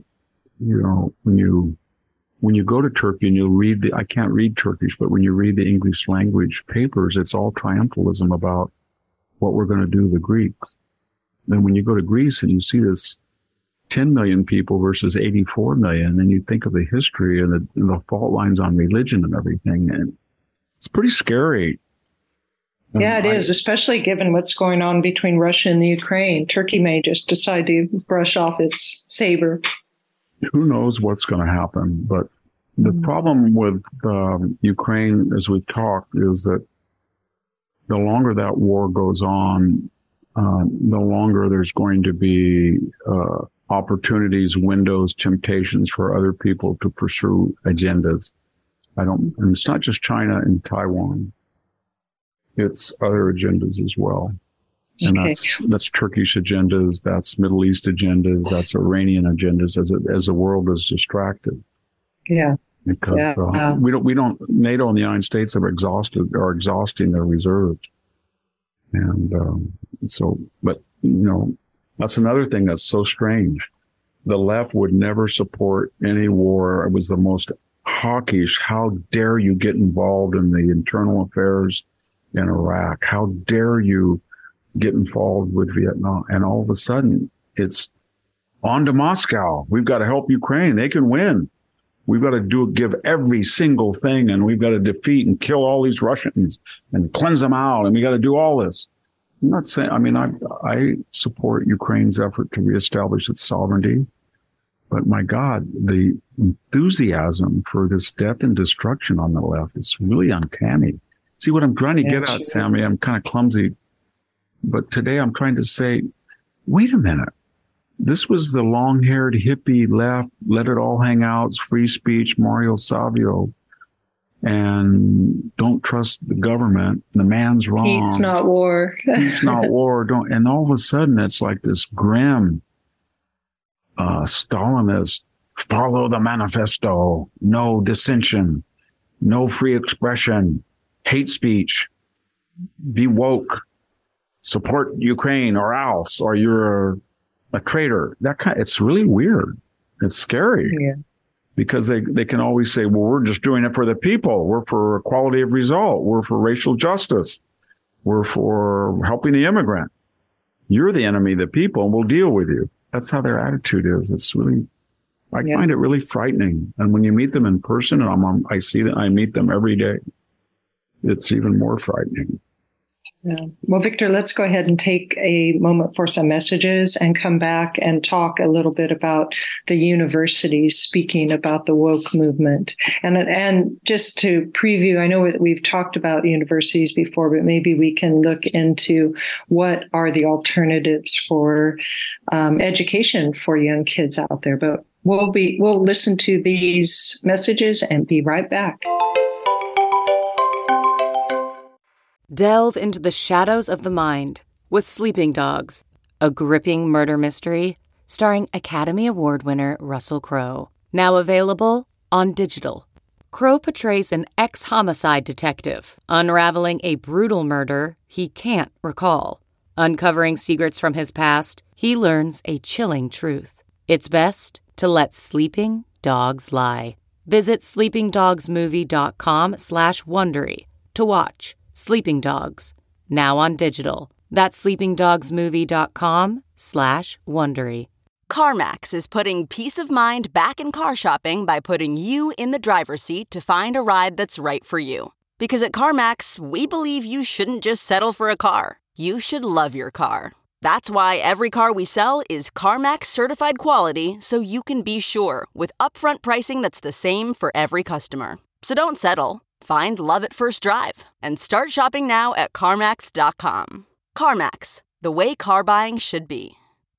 when you go to Turkey and you read I can't read Turkish, but when you read the English language papers, it's all triumphalism about what we're going to do to the Greeks. Then when you go to Greece and you see this 10 million people versus 84 million, and you think of the history and the fault lines on religion and everything, and it's pretty scary. Yeah, it is, especially given what's going on between Russia and the Ukraine. Turkey may just decide to brush off its saber. Who knows what's going to happen? But the problem with Ukraine, as we talked, is that the longer that war goes on, the longer there's going to be opportunities, windows, temptations for other people to pursue agendas. And it's not just China and Taiwan. It's other agendas as well. And that's Turkish agendas, that's Middle East agendas, that's Iranian agendas as the world is distracted. Yeah. Because NATO and the United States are exhausting their reserves. And that's another thing that's so strange. The left would never support any war. It was the most hawkish. How dare you get involved in the internal affairs in Iraq? How dare you get involved with Vietnam? And all of a sudden, it's on to Moscow. We've got to help Ukraine. They can win. We've got to give every single thing, and we've got to defeat and kill all these Russians and cleanse them out, and we got to do all this. I'm not saying, I mean, I support Ukraine's effort to reestablish its sovereignty, but my God, the enthusiasm for this death and destruction on the left is really uncanny. See what I'm trying to get at, Sammy? I'm kind of clumsy, but today I'm trying to say, wait a minute. This was the long-haired hippie left, let it all hang out, free speech, Mario Savio, and don't trust the government. The man's wrong. Peace, not war. Peace, not war. And all of a sudden, it's like this grim, Stalinist, follow the manifesto, no dissension, no free expression, hate speech, be woke, support Ukraine or else, or you're a traitor. It's really weird. It's scary. Yeah. Because they can always say, well, we're just doing it for the people. We're for equality of result. We're for racial justice. We're for helping the immigrant. You're the enemy of the people, and we'll deal with you. That's how their attitude is. It's really, I find it really frightening. And when you meet them in person, and I meet them every day, it's even more frightening. Yeah. Well, Victor, let's go ahead and take a moment for some messages and come back and talk a little bit about the universities speaking about the woke movement. And just to preview, I know that we've talked about universities before, but maybe we can look into what are the alternatives for education for young kids out there. But we'll listen to these messages and be right back. Delve into the shadows of the mind with Sleeping Dogs, a gripping murder mystery starring Academy Award winner Russell Crowe. Now available on digital. Crowe portrays an ex-homicide detective unraveling a brutal murder he can't recall. Uncovering secrets from his past, he learns a chilling truth. It's best to let sleeping dogs lie. Visit sleepingdogsmovie.com/Wondery to watch Sleeping Dogs, now on digital. That's sleepingdogsmovie.com/Wondery. CarMax is putting peace of mind back in car shopping by putting you in the driver's seat to find a ride that's right for you. Because at CarMax, we believe you shouldn't just settle for a car. You should love your car. That's why every car we sell is CarMax certified quality, so you can be sure with upfront pricing that's the same for every customer. So don't settle. Find love at first drive and start shopping now at CarMax.com. CarMax, the way car buying should be.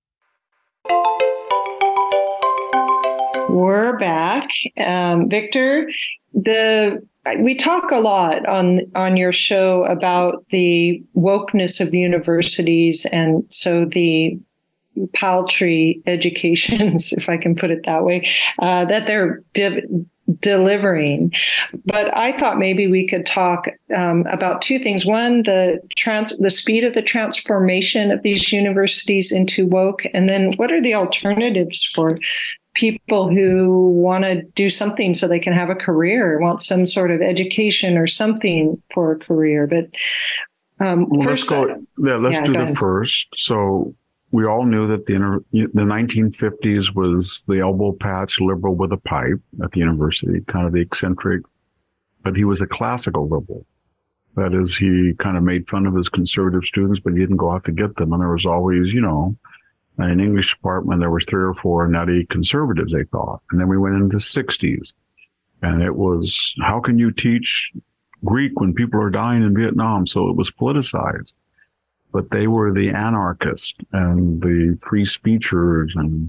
We're back. Victor, we talk a lot on your show about the wokeness of universities, and so the paltry educations, if I can put it that way, that they're delivering. But I thought maybe we could talk about two things. One, the speed of the transformation of these universities into woke, and then what are the alternatives for people who want to do something so they can have a career, want some sort of education or something for a career. But let's do the first. So we all knew that the 1950s was the elbow patch liberal with a pipe at the university, kind of the eccentric, but he was a classical liberal. That is, he kind of made fun of his conservative students, but he didn't go out to get them. And there was always, in an English department, there was 3 or 4 nutty conservatives, they thought. And then we went into the 60s, and it was, how can you teach Greek when people are dying in Vietnam? So it was politicized. But they were the anarchists and the free speechers and,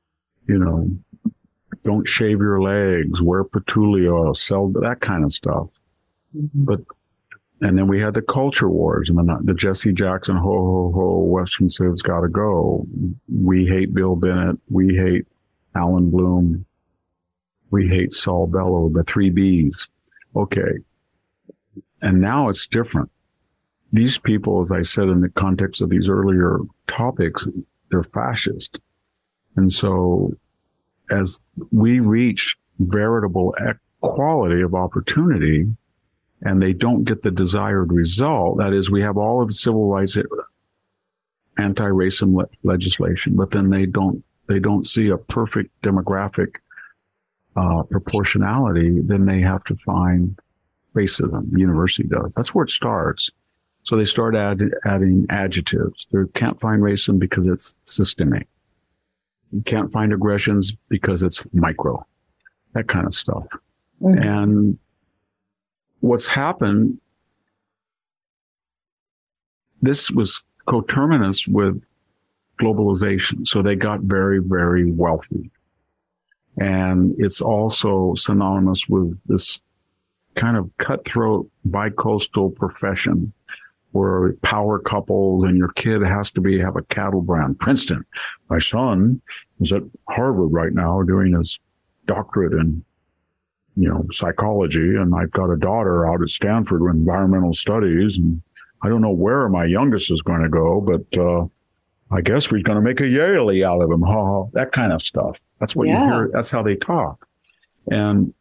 don't shave your legs, wear patchouli oil, sell that kind of stuff. Mm-hmm. And then we had the culture wars and the Jesse Jackson, ho, ho, ho, Western Civ's got to go. We hate Bill Bennett. We hate Alan Bloom. We hate Saul Bellow, the 3 Bs. Okay. And now it's different. These people, as I said in the context of these earlier topics, they're fascist. And so as we reach veritable quality of opportunity and they don't get the desired result. That is, we have all of the civil rights anti-racism legislation, but then they don't see a perfect demographic proportionality, then they have to find racism. The university does. That's where it starts. So they start adding adjectives. They can't find racism because it's systemic. You can't find aggressions because it's micro. That kind of stuff. Mm-hmm. And what's happened, this was coterminous with globalization. So they got very, very wealthy. And it's also synonymous with this kind of cutthroat bicoastal profession where power couples and your kid has to have a cattle brand. Princeton. My son is at Harvard right now doing his doctorate in, psychology. And I've got a daughter out at Stanford with environmental studies. And I don't know where my youngest is going to go, but, I guess we're going to make a Yaley out of him. Ha, that kind of stuff. That's what you hear. That's how they talk. And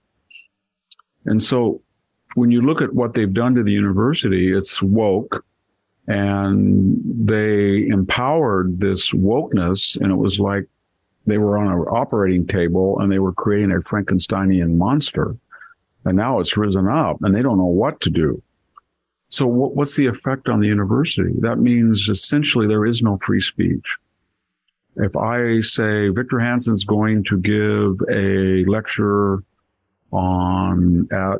so when you look at what they've done to the university, it's woke, and they empowered this wokeness. And it was like they were on an operating table and they were creating a Frankensteinian monster. And now it's risen up and they don't know what to do. So what's the effect on the university? That means essentially there is no free speech. If I say Victor Hansen's going to give a lecture at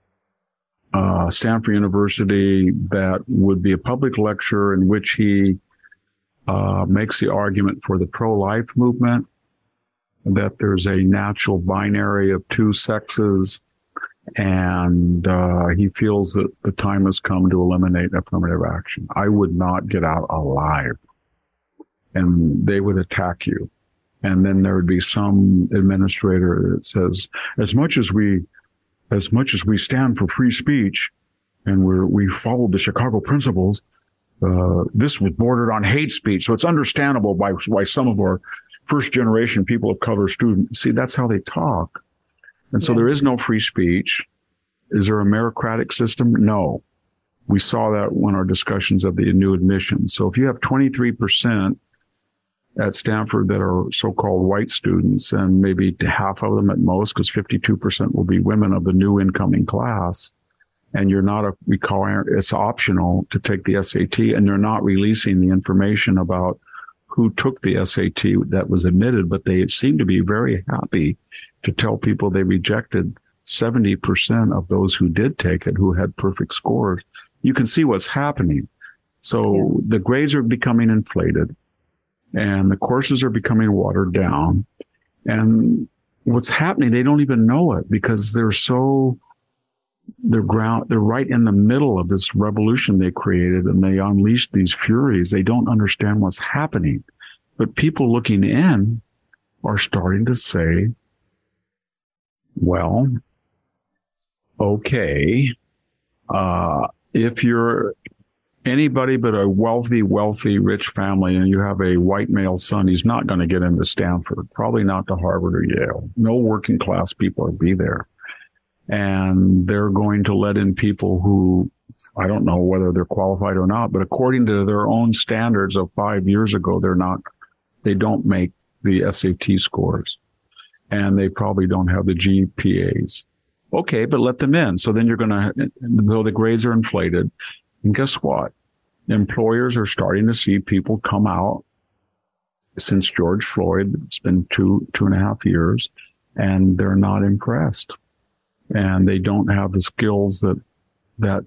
Stanford University that would be a public lecture in which he makes the argument for the pro-life movement, that there's a natural binary of two sexes, and he feels that the time has come to eliminate affirmative action. I would not get out alive. And they would attack you. And then there would be some administrator that says, as much as we stand for free speech and we followed the Chicago principles, this was bordered on hate speech. So it's understandable why some of our first generation people of color students, see, that's how they talk. And so there is no free speech. Is there a meritocratic system? No. We saw that when our discussions of the new admissions. So if you have 23% at Stanford that are so-called white students, and maybe half of them at most, because 52% will be women of the new incoming class, and you're not it's optional to take the SAT, and they're not releasing the information about who took the SAT that was admitted, but they seem to be very happy to tell people they rejected 70% of those who did take it, who had perfect scores. You can see what's happening. So the grades are becoming inflated and the courses are becoming watered down. And what's happening, they don't even know it because they're right in the middle of this revolution they created, and they unleashed these furies. They don't understand what's happening. But people looking in are starting to say, well, okay, if you're anybody but a wealthy, rich family and you have a white male son, he's not going to get into Stanford, probably not to Harvard or Yale. No working class people will be there. And they're going to let in people who, I don't know whether they're qualified or not, but according to their own standards of 5 years ago, they don't make the SAT scores. And they probably don't have the GPAs. Okay, but let them in. So then though the grades are inflated. And guess what? Employers are starting to see people come out since George Floyd. It's been two and a half years, and they're not impressed. And they don't have the skills that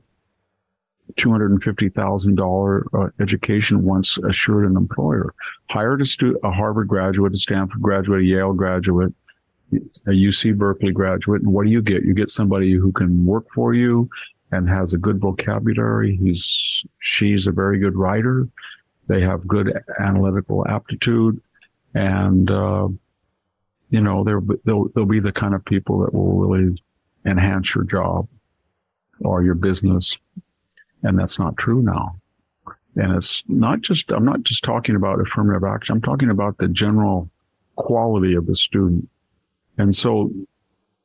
$250,000 education once assured an employer. Hired a Harvard graduate, a Stanford graduate, a Yale graduate, a UC Berkeley graduate, and what do? You get somebody who can work for you and has a good vocabulary. She's a very good writer. They have good analytical aptitude, and they'll be the kind of people that will really enhance your job or your business. And that's not true now. And it's not just, I'm not just talking about affirmative action. I'm talking about the general quality of the student. And so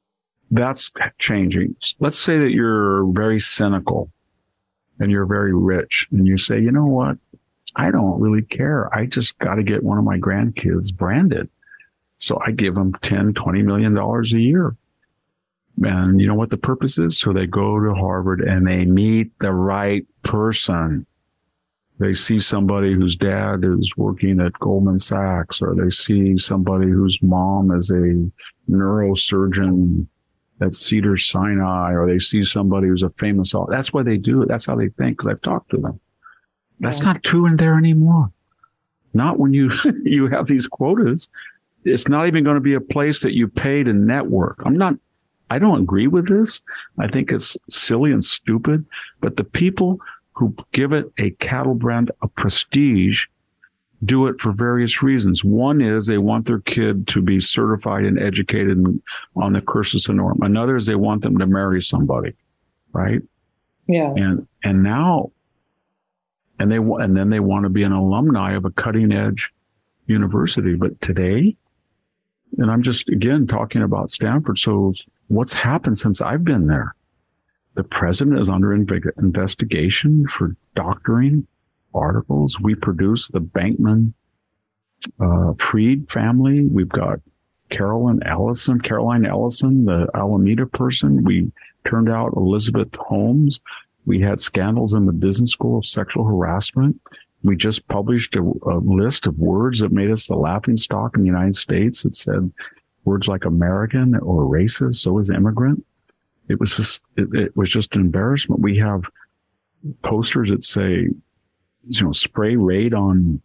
that's changing. Let's say that you're very cynical and you're very rich and you say, you know what? I don't really care. I just got to get one of my grandkids branded. So I give them $10, $20 million a year. And you know what the purpose is? So they go to Harvard and they meet the right person. They see somebody whose dad is working at Goldman Sachs, or they see somebody whose mom is a neurosurgeon at Cedars-Sinai, or they see somebody who's a famous author. That's why they do it. That's how they think, because I've talked to them. That's not true in there anymore. Not when you you have these quotas. It's not even going to be a place that you pay to network. I don't agree with this. I think it's silly and stupid. But the people who give it a cattle brand of prestige do it for various reasons. One is they want their kid to be certified and educated on the cursus honorum. Another is they want them to marry somebody, right? Yeah. And now, and then they want to be an alumni of a cutting edge university. But today, and I'm just again talking about Stanford. So what's happened since I've been there? The president is under investigation for doctoring articles. We produce the Bankman Fried family. We've got Caroline Ellison, the Alameda person. We turned out Elizabeth Holmes. We had scandals in the business school of sexual harassment. We just published a list of words that made us the laughingstock in the United States. It said words like American or racist, so is immigrant. It was just an embarrassment. We have posters that say, spray raid on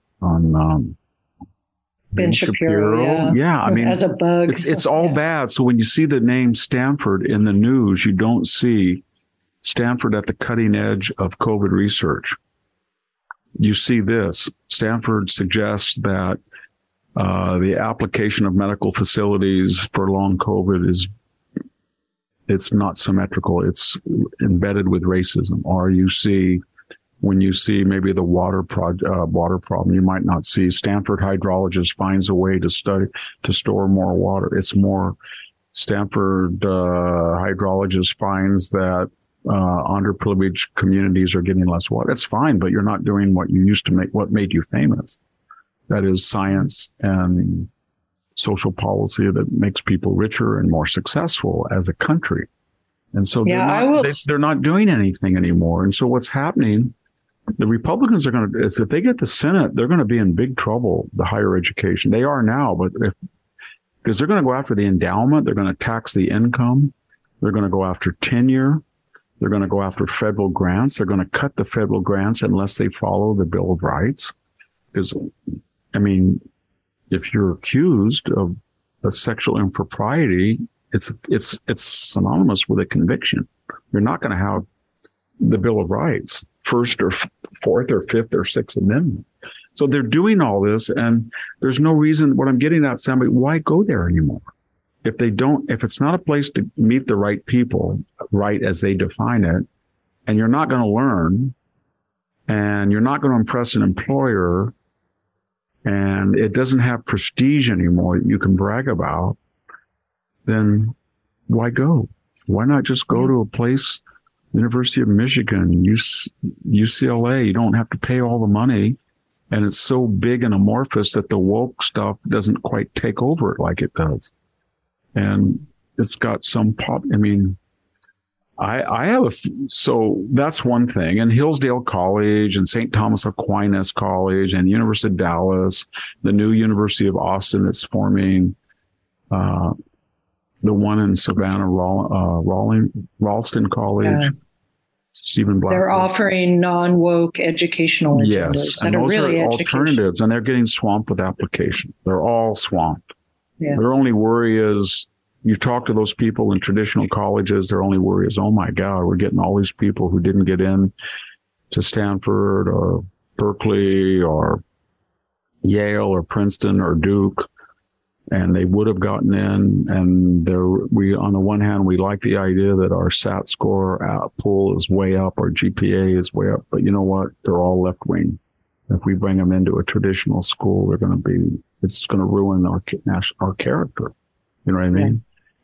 Ben Shapiro. Yeah. I mean, as a bug. It's all bad. So when you see the name Stanford in the news, you don't see Stanford at the cutting edge of COVID research. You see this. Stanford suggests that the application of medical facilities for long COVID it's not symmetrical. It's embedded with racism. Or when you see maybe the water problem, you might not see Stanford hydrologist finds a way to store more water. It's more Stanford hydrologist finds that underprivileged communities are getting less water. That's fine, but you're not doing what made you famous. That is science and social policy that makes people richer and more successful as a country. And so they're not doing anything anymore. And so what's happening, the Republicans is if they get the Senate, they're going to be in big trouble, the higher education. They are now, but because they're going to go after the endowment, they're going to tax the income. They're going to go after tenure. They're going to go after federal grants. They're going to cut the federal grants unless they follow the Bill of Rights. Because, I mean, if you're accused of a sexual impropriety, it's synonymous with a conviction. You're not going to have the Bill of Rights, First or Fourth or Fifth or Sixth Amendment. So they're doing all this, and there's no reason. What I'm getting at, Sammy, why go there anymore? If it's not a place to meet the right people, right as they define it, and you're not going to learn, and you're not going to impress an employer, and it doesn't have prestige anymore that you can brag about, then why go? Why not just go to a place, University of Michigan, UCLA? You don't have to pay all the money, and it's so big and amorphous that the woke stuff doesn't quite take over it like it does. And it's got some pop. I mean, so that's one thing. And Hillsdale College and St. Thomas Aquinas College and the University of Dallas, the new University of Austin that's forming, the one in Savannah, Ralston College, Stephen Blackwood. They're offering non-woke educational agendas. Yes, and those are alternatives, and they're getting swamped with application. They're all swamped. Yeah. Their only worry is, you talk to those people in traditional colleges, their only worry is, oh my God, we're getting all these people who didn't get in to Stanford or Berkeley or Yale or Princeton or Duke, and they would have gotten in. And on the one hand, we like the idea that our SAT score pool is way up, our GPA is way up, but you know what? They're all left wing. If we bring them into a traditional school, it's going to ruin our character. You know what I mean?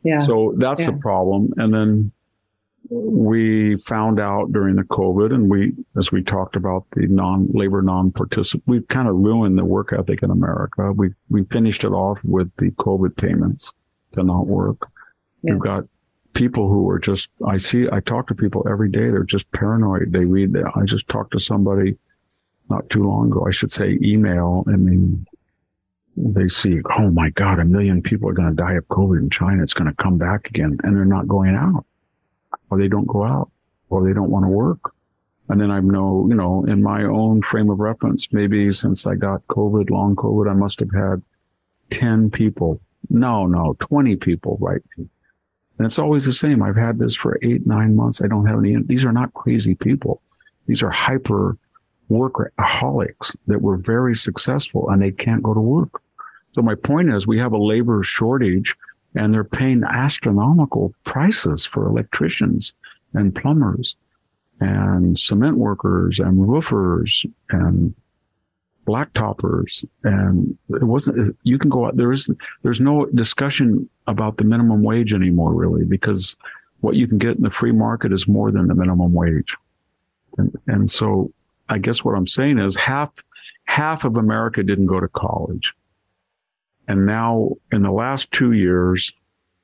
Yeah. So that's a problem. And then we found out during the COVID, and as we talked about the labor non-participant, we've kind of ruined the work ethic in America. We finished it off with the COVID payments to not work. Yeah. We've got people who are just, I talk to people every day. They're just paranoid. They read that. I just talked to somebody not too long ago, I should say email. I mean, they see, oh my God, 1 million people are going to die of COVID in China. It's going to come back again. And they're not going out, or they don't go out, or they don't want to work. And then I know, in my own frame of reference, maybe since I got COVID, long COVID, I must have had 10 people. No, 20 people write me. And it's always the same. I've had this for 8-9 months. I don't have any. These are not crazy people. These are hyper workaholics that were very successful, and they can't go to work. So my point is, we have a labor shortage, and they're paying astronomical prices for electricians and plumbers and cement workers and roofers and blacktoppers. And you can go out, there's no discussion about the minimum wage anymore, really, because what you can get in the free market is more than the minimum wage. And so I guess what I'm saying is half of America didn't go to college. And now in the last 2 years,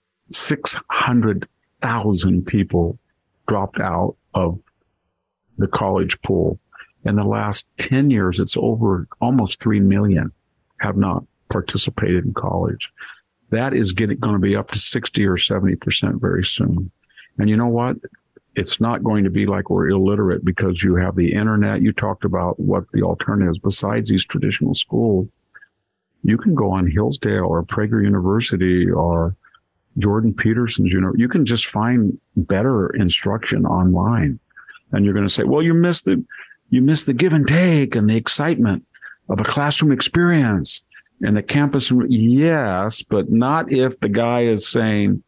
600,000 people dropped out of the college pool. In the last 10 years, it's over almost 3 million have not participated in college. That is going to be up to 60 or 70% very soon. And you know what? It's not going to be like we're illiterate because you have the internet. You talked about what the alternatives besides these traditional schools. You can go on Hillsdale or Prager University or Jordan Peterson's University. You can just find better instruction online. And you're going to say, well, you missed the give and take and the excitement of a classroom experience and the campus. Yes, but not if the guy is saying,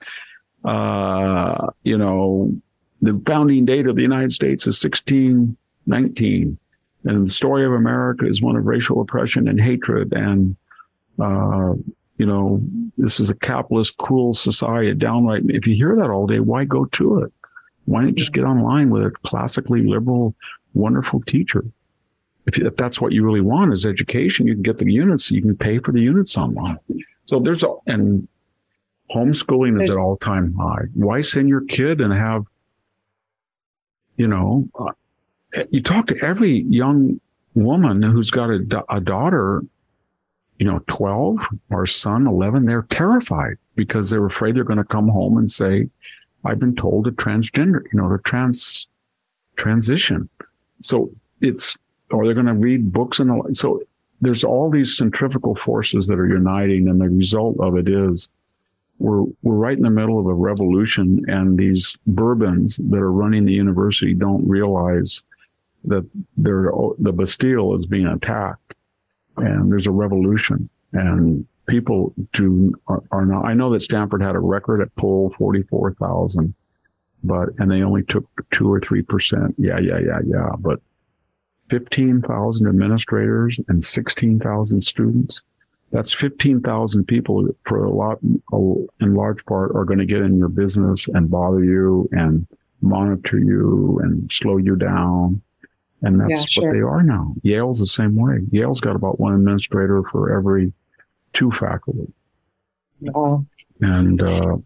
the founding date of the United States is 1619. And the story of America is one of racial oppression and hatred. And, this is a capitalist, cruel society, downright. If you hear that all day, why go to it? Why don't you just get online with a classically liberal, wonderful teacher? If that's what you really want is education, you can get the units. You can pay for the units online. So and homeschooling is at all-time high. Why send your kid and have, you talk to every young woman who's got a daughter, 12, or son, 11, they're terrified because they're afraid they're going to come home and say, I've been told to transgender, to transition. So or they're going to read books so there's all these centrifugal forces that are uniting, and the result of it is we're right in the middle of a revolution, and these Bourbons that are running the university don't realize that the Bastille is being attacked, and there's a revolution, and people are not. I know that Stanford had a record at poll 44,000, and they only took 2 or 3%. Yeah. But 15,000 administrators and 16,000 students. That's 15,000 people in large part are going to get in your business and bother you and monitor you and slow you down. And that's what they are now. Yale's the same way. Yale's got about 1 administrator for every 2 faculty. Wow. And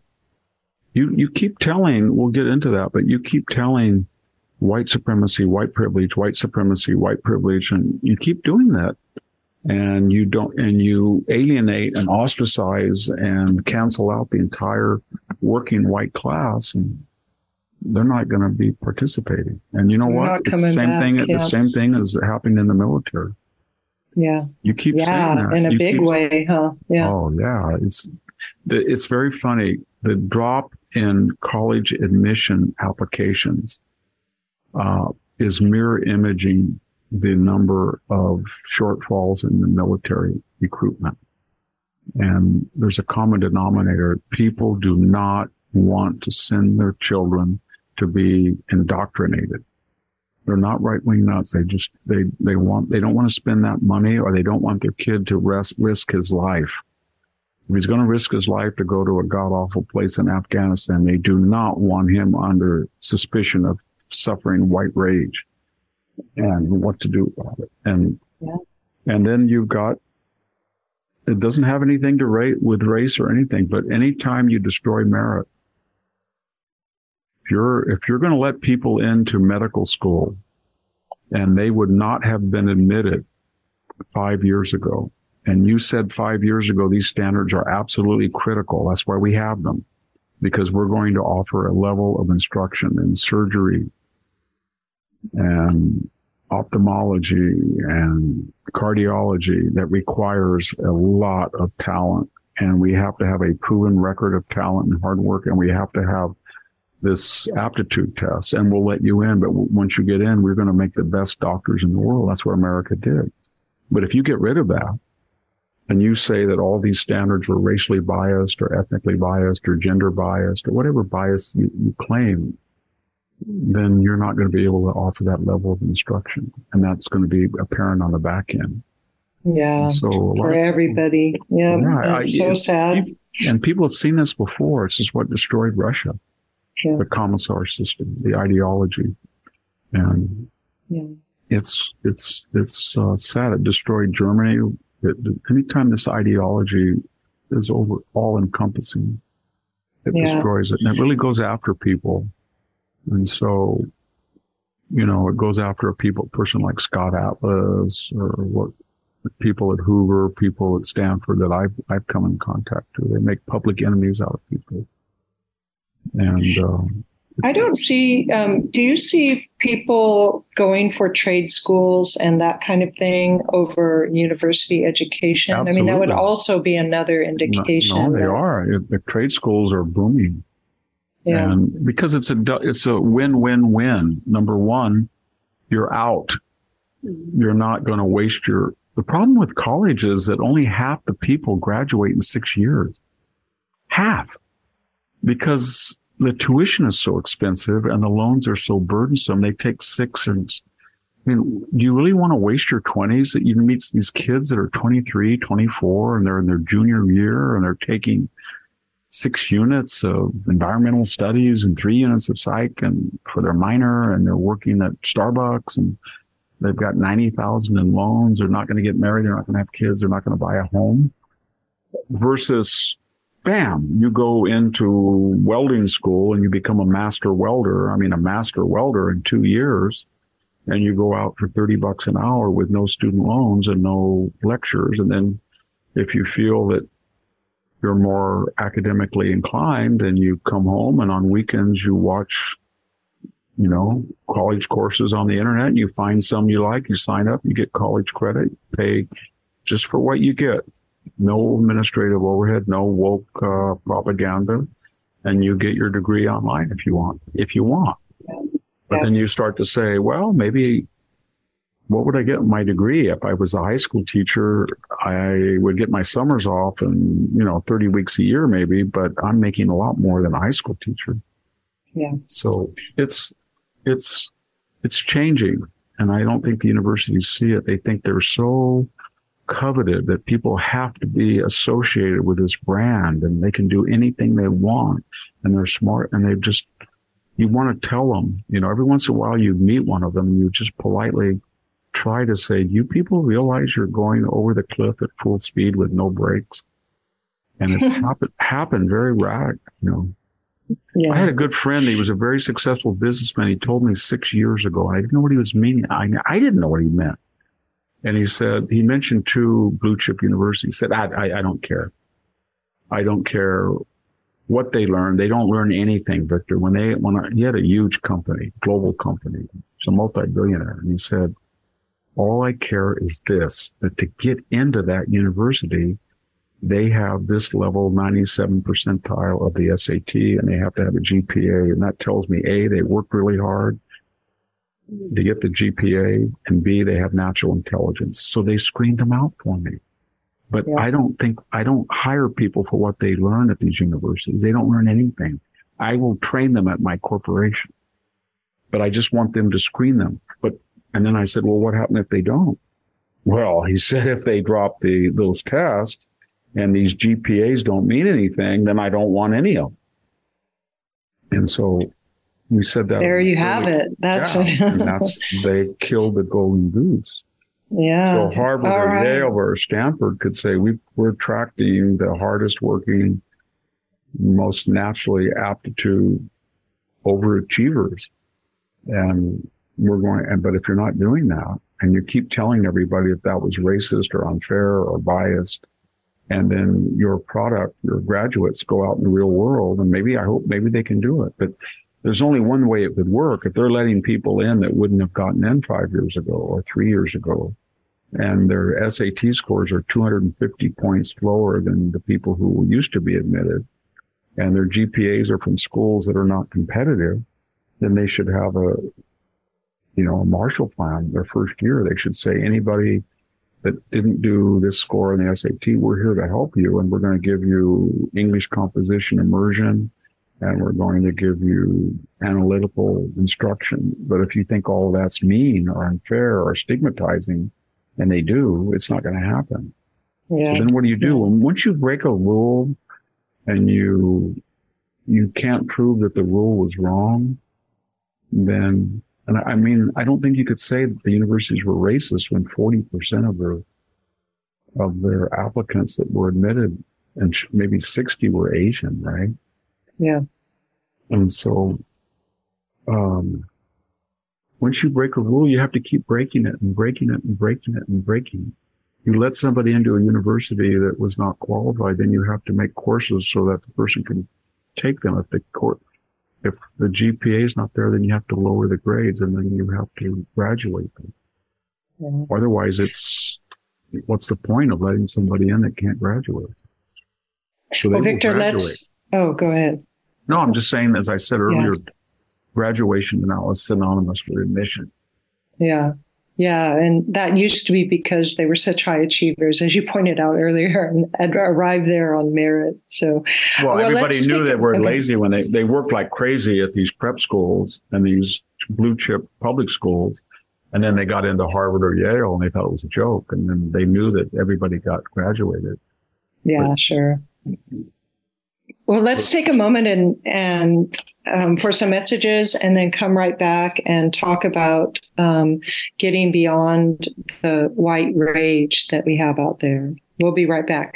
you keep telling, we'll get into that, but you keep telling white supremacy, white privilege, white supremacy, white privilege, and you keep doing that. And you alienate and ostracize and cancel out the entire working white class, and they're not going to be participating. And you know what? It's the same thing. The same thing is happening in the military. Yeah. You keep saying that in a big way, huh? Yeah. Oh yeah. It's very funny. The drop in college admission applications is mirror imaging the number of shortfalls in the military recruitment. And there's a common denominator. People do not want to send their children to be indoctrinated. They're not right-wing nuts. They don't want to spend that money, or they don't want their kid to risk his life. If he's going to risk his life to go to a god-awful place in Afghanistan, they do not want him under suspicion of suffering white rage and what to do about it. And then you've got, it doesn't have anything to with race or anything, but anytime you destroy merit, if you're going to let people into medical school and they would not have been admitted 5 years ago, and you said 5 years ago, these standards are absolutely critical. That's why we have them, because we're going to offer a level of instruction in surgery and ophthalmology and cardiology that requires a lot of talent. And we have to have a proven record of talent and hard work. And we have to have this aptitude test, and we'll let you in. But once you get in, we're going to make the best doctors in the world. That's what America did. But if you get rid of that, and you say that all these standards were racially biased or ethnically biased or gender biased or whatever bias you claim, then you're not going to be able to offer that level of instruction. And that's going to be apparent on the back end. Yeah, so for everybody. Yeah, it's so sad. And people have seen this before. This is what destroyed Russia, the Commissar system, the ideology. And it's sad. It destroyed Germany. Anytime this ideology is all encompassing, it destroys it. And it really goes after people. And so, it goes after a person like Scott Atlas or what people at Hoover, people at Stanford that I've come in contact with. They make public enemies out of people. And, I don't see, do you see people going for trade schools and that kind of thing over university education? Absolutely. I mean, that would also be another indication. No, they are. The trade schools are booming. Yeah. And because it's a win-win-win. Number one, you're out. You're not going to waste the problem with college is that only half the people graduate in 6 years. Half. Because the tuition is so expensive and the loans are so burdensome. They take 6 and, do you really want to waste your 20s that you meet these kids that are 23, 24 and they're in their junior year and they're taking 6 units of environmental studies and 3 units of psych and for their minor, and they're working at Starbucks and they've got $90,000 in loans. They're not going to get married. They're not going to have kids. They're not going to buy a home. Versus, bam, you go into welding school and you become a master welder. I mean, a master welder in 2 years, and you go out for $30 an hour with no student loans and no lectures. And then if you feel that you're more academically inclined, then you come home and on weekends you watch, college courses on the internet, and you find some you like, you sign up, you get college credit, pay just for what you get. No administrative overhead, no woke propaganda, and you get your degree online if you want. But then you start to say, well, maybe what would I get in my degree? If I was a high school teacher, I would get my summers off and, 30 weeks a year maybe, but I'm making a lot more than a high school teacher. Yeah. So it's changing. And I don't think the universities see it. They think they're so coveted that people have to be associated with this brand and they can do anything they want and they're smart and you want to tell them, every once in a while you meet one of them and you just politely try to say, you people realize you're going over the cliff at full speed with no brakes. And it's happened very radical, Yeah. I had a good friend. He was a very successful businessman. He told me 6 years ago, and I didn't know what he was meaning. I didn't know what he meant. And he mentioned 2 blue chip universities. He said, I don't care. I don't care what they learn. They don't learn anything, Victor. He had a huge company, global company. He's a multi-billionaire. And he said, all I care is this, that to get into that university, they have this level, 97 percentile of the SAT, and they have to have a GPA. And that tells me, A, they work really hard to get the GPA, and B, they have natural intelligence. So they screened them out for me. But yeah. I don't hire people for what they learn at these universities. They don't learn anything. I will train them at my corporation, but I just want them to screen them. And then I said, well, what happened if they don't? Well, he said, if they drop those tests and these GPAs don't mean anything, then I don't want any of them. And so we said that. There you have it. That's they killed the golden goose. Yeah. So Harvard or Yale or Stanford could say, we're attracting the hardest working, most naturally aptitude overachievers. And we're going, but if you're not doing that and you keep telling everybody that was racist or unfair or biased, and then your product, your graduates go out in the real world, and maybe they can do it. But there's only one way it could work. If they're letting people in that wouldn't have gotten in 5 years ago or 3 years ago, and their SAT scores are 250 points lower than the people who used to be admitted, and their GPAs are from schools that are not competitive, then they should have a Marshall Plan their first year. They should say, anybody that didn't do this score in the SAT, we're here to help you, and we're going to give you English composition immersion, and we're going to give you analytical instruction. But if you think all of that's mean or unfair or stigmatizing, and they do, it's not going to happen. Yeah. So then what do you do? And once you break a rule and you can't prove that the rule was wrong, then, and I mean, I don't think you could say that the universities were racist when 40% of their applicants that were admitted, and maybe 60 were Asian, right? Yeah. And so, once you break a rule, you have to keep breaking it and breaking it and breaking it and breaking it. You let somebody into a university that was not qualified, then you have to make courses so that the person can take them. If the GPA is not there, then you have to lower the grades, and then you have to graduate them. Yeah. Otherwise, what's the point of letting somebody in that can't graduate? So they Victor, will graduate. Go ahead. No, I'm just saying, as I said earlier, graduation now is synonymous with admission. Yeah. Yeah. And that used to be because they were such high achievers, as you pointed out earlier, and arrived there on merit. So, everybody knew they were lazy when they worked like crazy at these prep schools and these blue chip public schools. And then they got into Harvard or Yale and they thought it was a joke. And then they knew that everybody got graduated. Yeah, sure. Well, let's take a moment and for some messages, and then come right back and talk about getting beyond the white rage that we have out there. We'll be right back.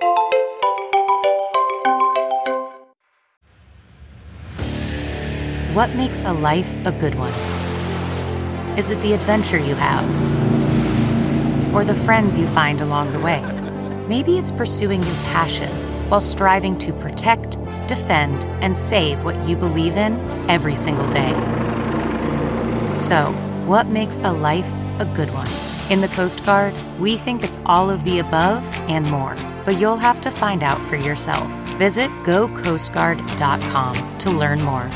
What makes a life a good one? Is it the adventure you have? Or the friends you find along the way? Maybe it's pursuing your passion while striving to protect, defend, and save what you believe in every single day. So, what makes a life a good one? In the Coast Guard, we think it's all of the above and more, but you'll have to find out for yourself. Visit gocoastguard.com to learn more.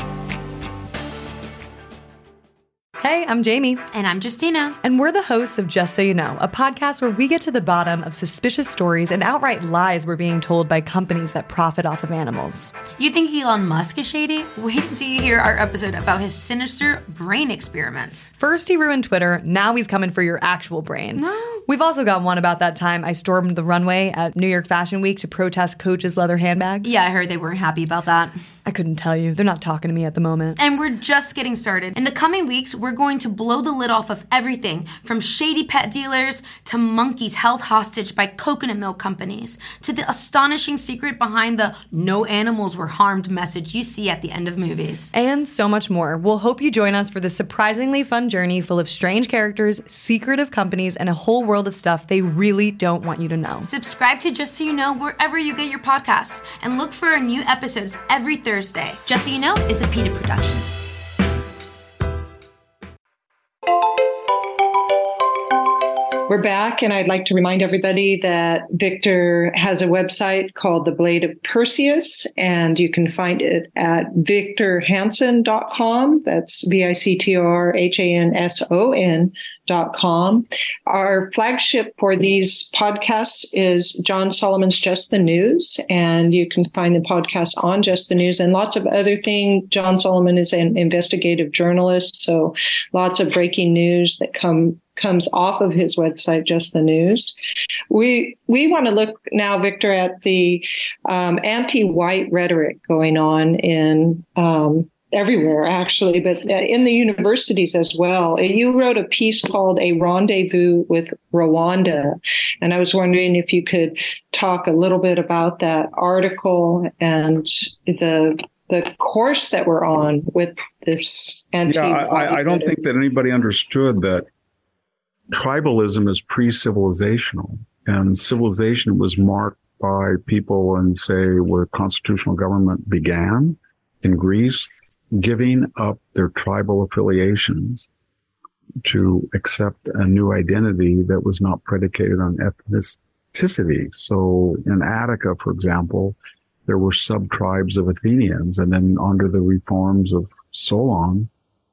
Hey, I'm Jamie. And I'm Justina. And we're the hosts of Just So You Know, a podcast where we get to the bottom of suspicious stories and outright lies we're being told by companies that profit off of animals. You think Elon Musk is shady? Wait until you hear our episode about his sinister brain experiments. First he ruined Twitter, now he's coming for your actual brain. No. We've also got one about that time I stormed the runway at New York Fashion Week to protest Coach's leather handbags. Yeah, I heard they weren't happy about that. I couldn't tell you. They're not talking to me at the moment. And we're just getting started. In the coming weeks, we're going to blow the lid off of everything from shady pet dealers to monkeys held hostage by coconut milk companies to the astonishing secret behind the "no animals were harmed" message you see at the end of movies. And so much more. We'll hope you join us for this surprisingly fun journey full of strange characters, secretive companies, and a whole world of stuff they really don't want you to know. Subscribe to Just So You Know wherever you get your podcasts, and look for our new episodes every Thursday. Just So You Know is a PETA production. We're back, and I'd like to remind everybody that Victor has a website called The Blade of Perseus, and you can find it at victorhanson.com. That's VICTORHANSON.com. Our flagship for these podcasts is John Solomon's Just the News, and you can find the podcast on Just the News and lots of other things. John Solomon is an investigative journalist, so lots of breaking news that come comes off of his website, Just the News. We want to look now, Victor, at the anti-white rhetoric going on in everywhere, actually, but in the universities as well. You wrote a piece called A Rendezvous with Rwanda, and I was wondering if you could talk a little bit about that article and the course that we're on with this anti-white I don't think that anybody understood that tribalism is pre-civilizational, and civilization was marked by people in, say, where constitutional government began in Greece, giving up their tribal affiliations to accept a new identity that was not predicated on ethnicity. So in Attica, for example, there were sub-tribes of Athenians, and then under the reforms of Solon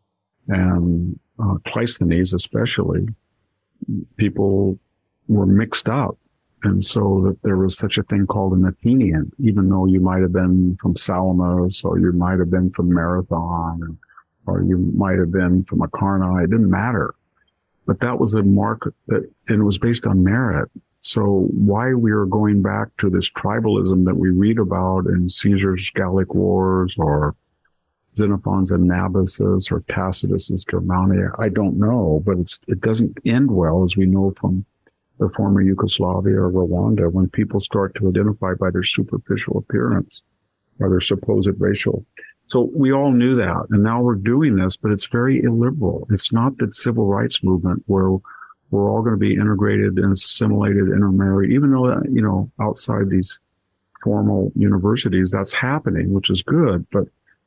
and Cleisthenes especially, people were mixed up. And so that there was such a thing called an Athenian, even though you might have been from Salamis, or you might have been from Marathon, or you might have been from Acharnae. It didn't matter. But that was a mark and it was based on merit. So why we are going back to this tribalism that we read about in Caesar's Gallic Wars, or Xenophon's Anabasis, or Tacitus's Germania, I don't know, but it doesn't end well, as we know from the former Yugoslavia or Rwanda, when people start to identify by their superficial appearance or their supposed racial. So we all knew that, and now we're doing this, but it's very illiberal. It's not the civil rights movement where we're all going to be integrated and assimilated, intermarried, even though, outside these formal universities, that's happening, which is good, but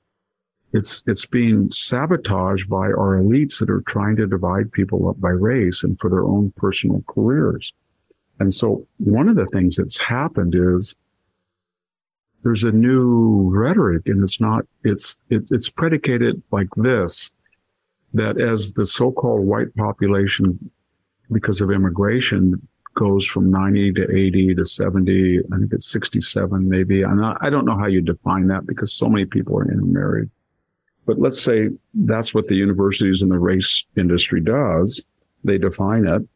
it's being sabotaged by our elites that are trying to divide people up by race and for their own personal careers. And so one of the things that's happened is there's a new rhetoric, and it's predicated like this, that as the so-called white population, because of immigration, goes from 90 to 80 to 70, I think it's 67 maybe. I don't know how you define that, because so many people are intermarried. But let's say that's what the universities and the race industry does. They define it.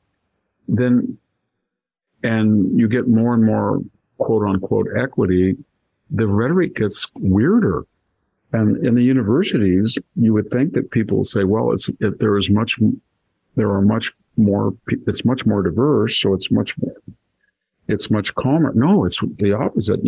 And you get more and more quote unquote equity. The rhetoric gets weirder. And in the universities, you would think that people say, well, it's much more diverse. So it's much calmer. No, it's the opposite.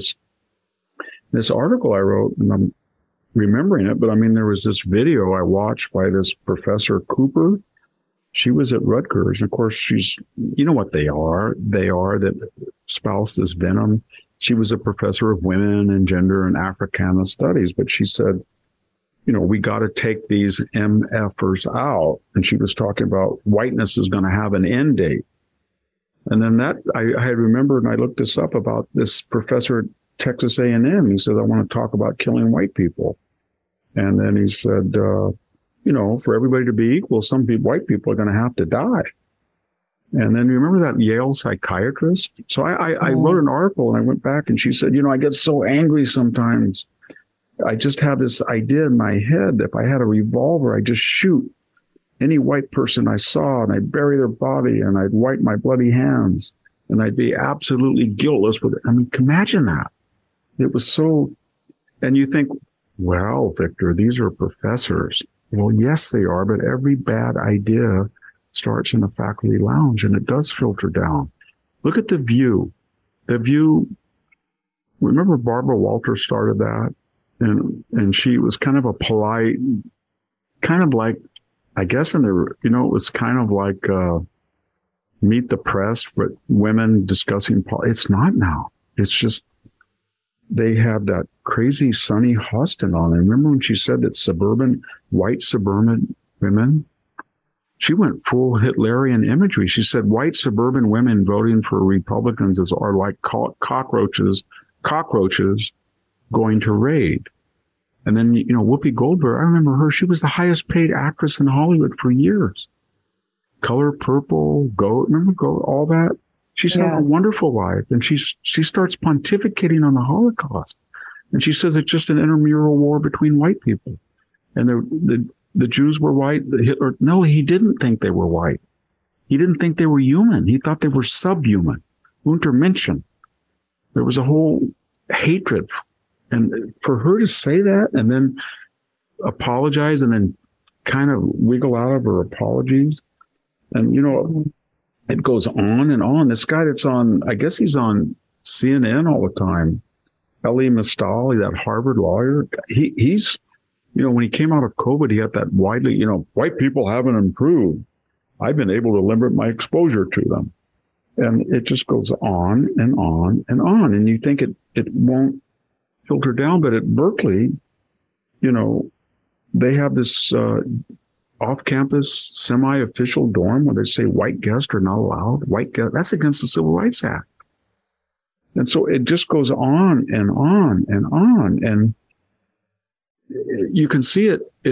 This article I wrote, and I'm remembering it, but there was this video I watched by this Professor Cooper. She was at Rutgers. And of course, she's, what they are that espouse this venom. She was a professor of women and gender and Africana studies, but she said, we got to take these MFers out. And she was talking about whiteness is going to have an end date. And then I had remembered, and I looked this up about this professor at Texas A&M. He said, I want to talk about killing white people. And then he said, for everybody to be equal, white people are going to have to die. And then you remember that Yale psychiatrist? So I wrote an article, and I went back, and she said, I get so angry sometimes. I just have this idea in my head that if I had a revolver, I'd just shoot any white person I saw, and I'd bury their body, and I'd wipe my bloody hands, and I'd be absolutely guiltless with it. Imagine that. It was so, and you think, well, Victor, these are professors. Well, yes, they are, but every bad idea starts in the faculty lounge, and it does filter down. Look at The View. The View, remember Barbara Walters started that? And she was kind of a polite, kind of like, I guess it was kind of like Meet the Press for women discussing politics. It's not now. It's just, they have that crazy Sunny Hostin on. And remember when she said that white suburban women, she went full Hitlerian imagery. She said white suburban women voting for Republicans are like cockroaches going to raid. And then, Whoopi Goldberg, I remember her. She was the highest paid actress in Hollywood for years. Color Purple, remember all that? She's had a wonderful life, and she starts pontificating on the Holocaust, and she says it's just an intramural war between white people, and the Jews were white. Hitler, no, he didn't think they were white. He didn't think they were human. He thought they were subhuman. Untermenschen. There was a whole hatred. And for her to say that and then apologize and then kind of wiggle out of her apologies. And, you know, it goes on and on. This guy that's on, I guess he's on CNN all the time, Elie Mystal, that Harvard lawyer. He's, you know, when he came out of COVID, he had that widely, you know, white people haven't improved. I've been able to limit my exposure to them. And it just goes on and on and on. And you think it won't filter down. But at Berkeley, you know, they have this off-campus semi-official dorm where they say white guests are not allowed. White guests, that's against the Civil Rights Act. And so it just goes on and on and on. And you can see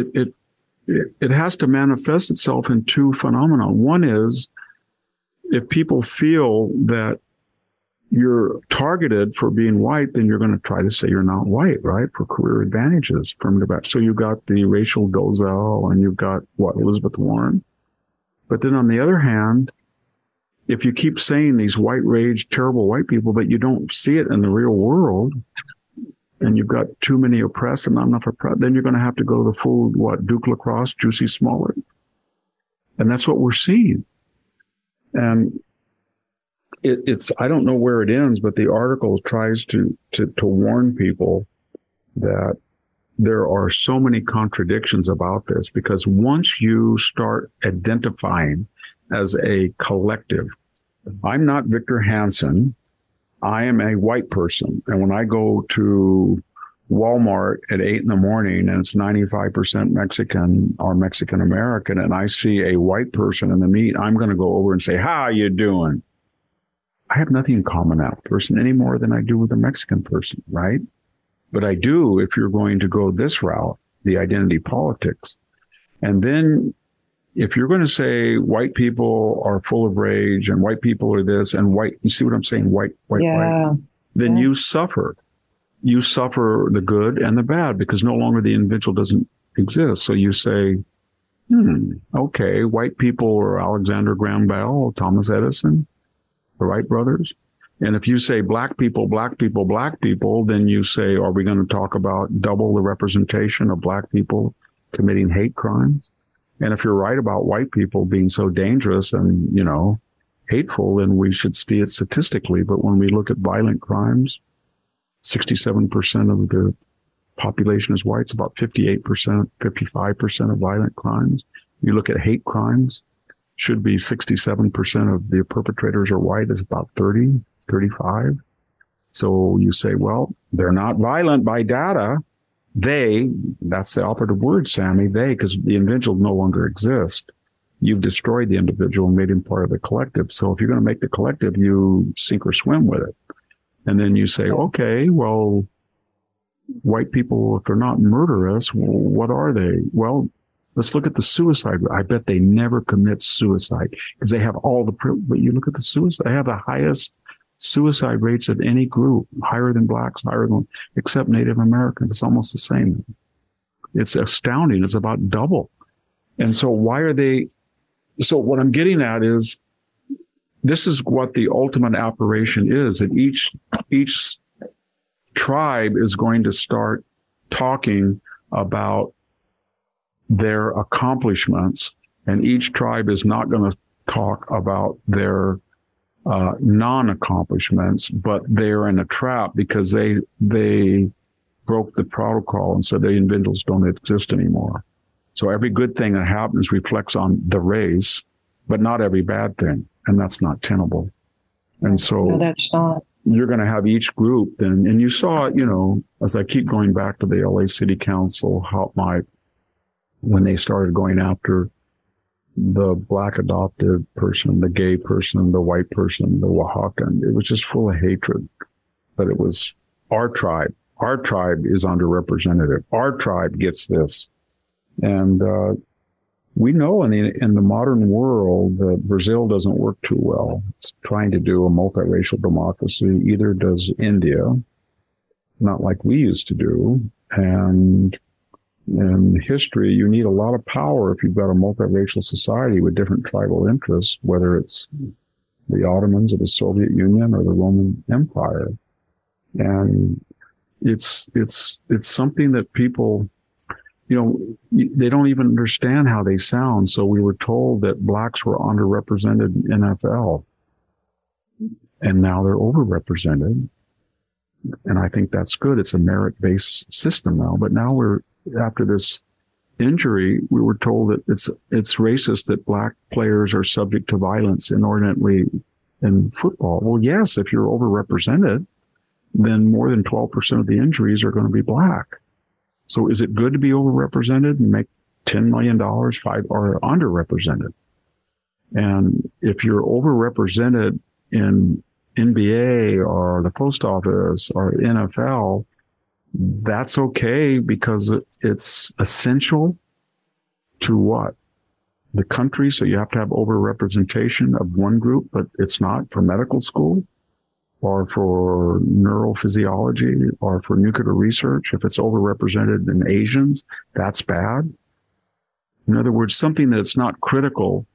it has to manifest itself in two phenomena. One is if people feel that you're targeted for being white, then you're going to try to say you're not white, right? For career advantages. So you've got the Rachel Dolezal and you've got Elizabeth Warren. But then on the other hand, if you keep saying these white rage, terrible white people, but you don't see it in the real world, and you've got too many oppressed and not enough oppressed, then you're going to have to go to the full, Duke Lacrosse, Jussie Smollett. And that's what we're seeing. And it's I don't know where it ends, but the article tries to warn people that there are so many contradictions about this, because once you start identifying as a collective, I'm not Victor Hansen. I am a white person. And when I go to Walmart at 8 a.m. and it's 95% Mexican or Mexican American, and I see a white person in the meat, I'm going to go over and say, how you doing? I have nothing in common with that person any more than I do with a Mexican person, right? But I do if you're going to go this route, the identity politics. And then if you're going to say white people are full of rage and white people are this and white, you see what I'm saying? White, then you suffer. You suffer the good and the bad because no longer the individual doesn't exist. So you say, okay, white people are Alexander Graham Bell, Thomas Edison, the Wright brothers. And if you say black people, then you say, are we going to talk about double the representation of black people committing hate crimes? And if you're right about white people being so dangerous and, you know, hateful, then we should see it statistically. But when we look at violent crimes, 67% of the population is whites, about 58%, 55% of violent crimes. You look at hate crimes, should be 67% of the perpetrators are white, is about 30, 35. So you say, well, they're not violent by data. They, that's the operative word, Sammy, they, because the individual no longer exists. You've destroyed the individual and made him part of the collective. So if you're going to make the collective, you sink or swim with it. And then you say, okay, well, white people, if they're not murderous, what are they? Well, let's look at the suicide. I bet they never commit suicide because they have all the, but you look at the suicide, they have the highest suicide rates of any group, higher than blacks, higher than, except Native Americans. It's almost the same. It's astounding. It's about double. And so why are they, so what I'm getting at is, this is what the ultimate aberration is, that each tribe is going to start talking about their accomplishments, and each tribe is not going to talk about their non-accomplishments, but they're in a trap because they broke the protocol and said the individuals don't exist anymore. So every good thing that happens reflects on the race, but not every bad thing. And that's not tenable. And so no, that's not. You're going to have each group then, and you saw it, you know, as I keep going back to the LA City Council, when they started going after the black adopted person, the gay person, the white person, the Oaxacan, it was just full of hatred. But it was our tribe. Our tribe is underrepresented. Our tribe gets this. And, we know in the modern world that Brazil doesn't work too well. It's trying to do a multiracial democracy. Either does India, not like we used to do. And in history, you need a lot of power if you've got a multiracial society with different tribal interests, whether it's the Ottomans or the Soviet Union or the Roman Empire. And it's something that people, they don't even understand how they sound. So we were told that blacks were underrepresented in NFL, and now they're overrepresented. And I think that's good. It's a merit-based system now. But now after this injury, we were told that it's racist that black players are subject to violence inordinately in football. Well, yes, if you're overrepresented, then more than 12% of the injuries are going to be black. So is it good to be overrepresented and make $10 million, or underrepresented? And if you're overrepresented in NBA or the post office or NFL, that's okay because it's essential to what? The country. So you have to have overrepresentation of one group, but it's not for medical school or for neurophysiology or for nuclear research. If it's overrepresented in Asians, that's bad. In other words, something that's not critical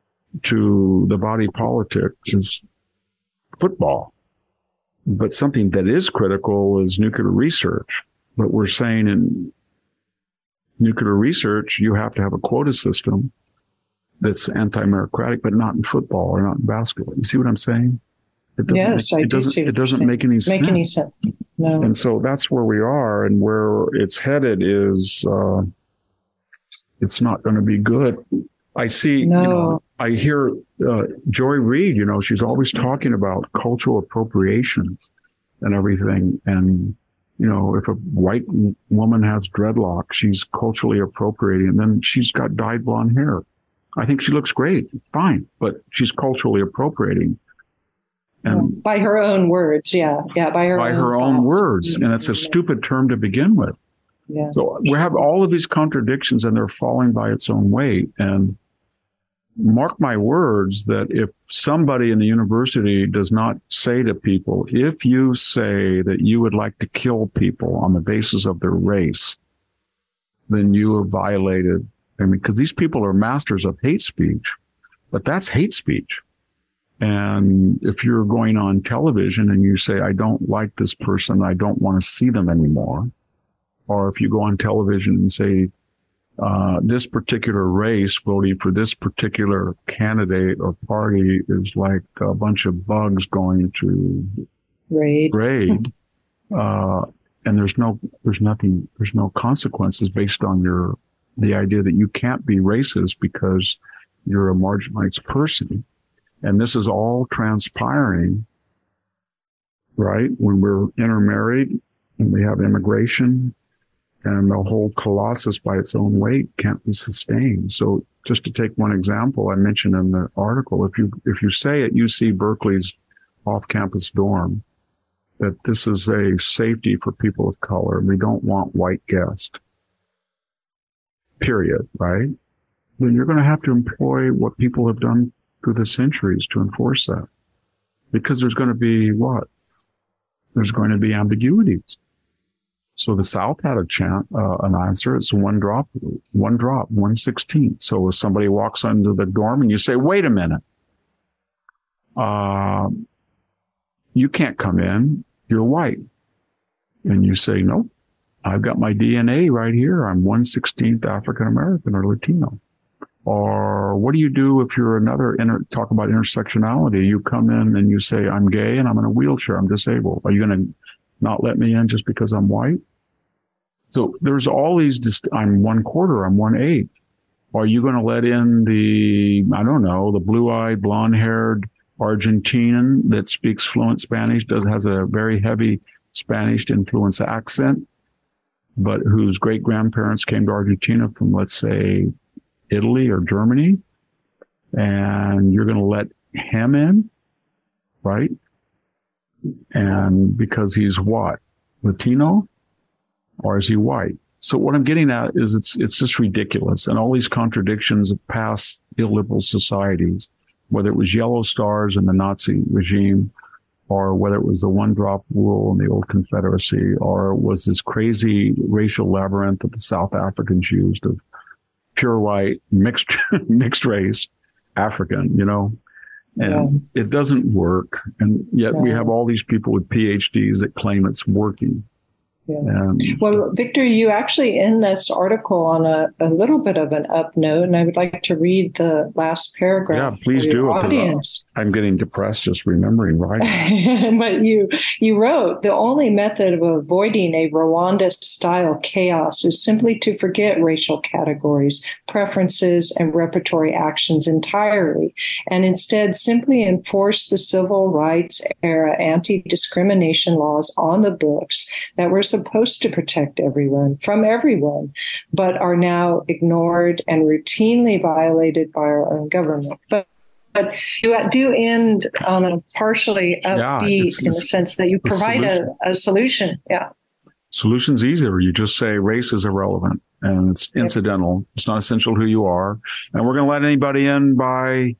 to the body politic is football. But something that is critical is nuclear research. But we're saying in nuclear research, you have to have a quota system that's anti-meritocratic, but not in football or not in basketball. You see what I'm saying? It doesn't make any sense. No. And so that's where we are, and where it's headed is it's not going to be good. I see, I hear Joy Reid, she's always talking about cultural appropriations and everything. And, if a white woman has dreadlocks, she's culturally appropriating. And then she's got dyed blonde hair. I think she looks great, fine, but she's culturally appropriating. And by her own words, by her own words. And it's a stupid term to begin with. Yeah. So we have all of these contradictions, and they're falling by its own weight. And mark my words that if somebody in the university does not say to people, if you say that you would like to kill people on the basis of their race, then you have violated. Because these people are masters of hate speech, but that's hate speech. And if you're going on television and you say, I don't like this person, I don't want to see them anymore. Or if you go on television and say, this particular race voting for this particular candidate or party is like a bunch of bugs going to raid. And there's no consequences based on the idea that you can't be racist because you're a marginalized person. And this is all transpiring, right? When we're intermarried and we have immigration, and the whole colossus by its own weight can't be sustained. So just to take one example, I mentioned in the article, if you say at UC Berkeley's off-campus dorm that this is a safety for people of color, we don't want white guests, period, right? Then you're going to have to employ what people have done through the centuries to enforce that. Because there's going to be what? There's going to be ambiguities. So the South had an answer. It's one drop, 1/16. So if somebody walks into the dorm and you say, wait a minute, you can't come in, you're white. And you say, nope, I've got my DNA right here. I'm 1/16 African American or Latino. Or what do you do if you're talk about intersectionality? You come in and you say, I'm gay and I'm in a wheelchair, I'm disabled. Are you going to not let me in just because I'm white? So there's all these, I'm 1/4, I'm 1/8. Are you going to let in the blue-eyed, blonde-haired Argentinian that speaks fluent Spanish, has a very heavy Spanish influence accent, but whose great-grandparents came to Argentina from, let's say, Italy or Germany, and you're going to let him in, right? And because he's what? Latino? Or is he white? So what I'm getting at is it's just ridiculous. And all these contradictions of past illiberal societies, whether it was yellow stars in the Nazi regime or whether it was the one-drop rule in the old Confederacy, or it was this crazy racial labyrinth that the South Africans used of pure white, mixed race, African, and it doesn't work. And yet we have all these people with PhDs that claim it's working. Yeah. Well, Victor, you actually end this article on a little bit of an up note, and I would like to read the last paragraph. Yeah, please do. Audience. I'm getting depressed just remembering writing. But you wrote, the only method of avoiding a Rwanda-style chaos is simply to forget racial categories, preferences, and repertory actions entirely, and instead simply enforce the civil rights era anti-discrimination laws on the books that were supposed to protect everyone from everyone, but are now ignored and routinely violated by our own government. But you do end on a partially upbeat in the sense that you provide a solution. Yeah. Solution's easier. You just say race is irrelevant and it's incidental. It's not essential to who you are. And we're going to let anybody in by,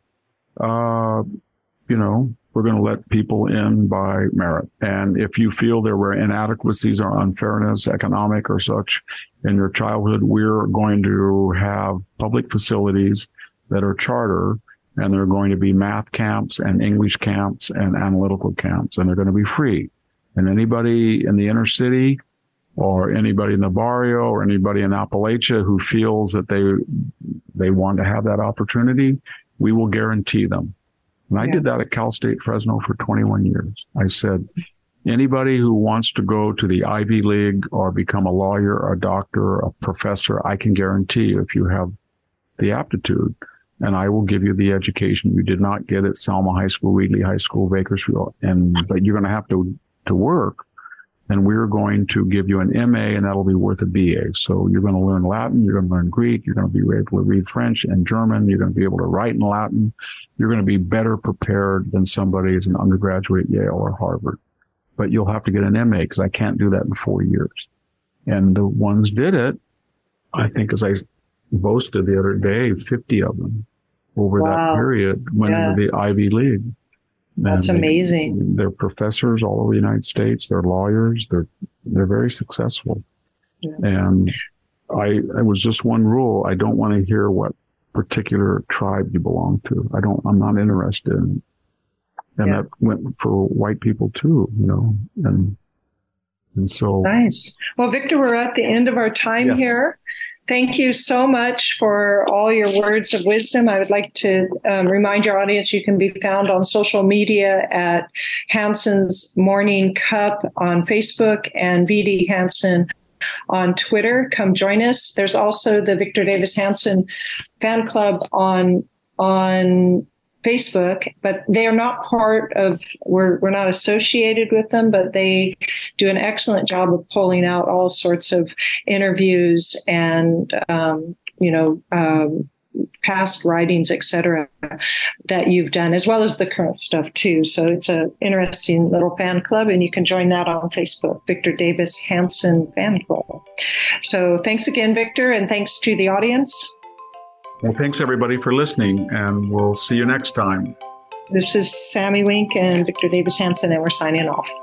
we're going to let people in by merit. And if you feel there were inadequacies or unfairness, economic or such, in your childhood, we're going to have public facilities that are charter, and they're going to be math camps and English camps and analytical camps, and they're going to be free. And anybody in the inner city or anybody in the barrio or anybody in Appalachia who feels that they want to have that opportunity, we will guarantee them. And I did that at Cal State Fresno for 21 years. I said, anybody who wants to go to the Ivy League or become a lawyer, a doctor, a professor, I can guarantee you if you have the aptitude, and I will give you the education you did not get at Selma High School, Wheatley High School, Bakersfield. But you're going to have to work, and we're going to give you an MA, and that'll be worth a BA. So you're going to learn Latin, you're going to learn Greek, you're going to be able to read French and German, you're going to be able to write in Latin. You're going to be better prepared than somebody as an undergraduate at Yale or Harvard. But you'll have to get an MA because I can't do that in 4 years. And the ones did it, I think, as I boasted the other day, 50 of them over that period went into the Ivy League. That's amazing. They're professors all over the United States. They're lawyers. They're very successful. Yeah. And I was just one rule. I don't want to hear what particular tribe you belong to. I'm not interested in it. And that went for white people too, and so. Nice. Well, Victor, we're at the end of our time here. Thank you so much for all your words of wisdom. I would like to remind your audience you can be found on social media at Hansen's Morning Cup on Facebook and VD Hansen on Twitter. Come join us. There's also the Victor Davis Hansen fan club on Facebook, but they are not part of, we're not associated with them, but they do an excellent job of pulling out all sorts of interviews and, past writings, et cetera, that you've done, as well as the current stuff too. So it's an interesting little fan club, and you can join that on Facebook, Victor Davis Hansen Fan Club. So thanks again, Victor, and thanks to the audience. Well, thanks everybody for listening, and we'll see you next time. This is Sammy Wink and Victor Davis Hansen, and we're signing off.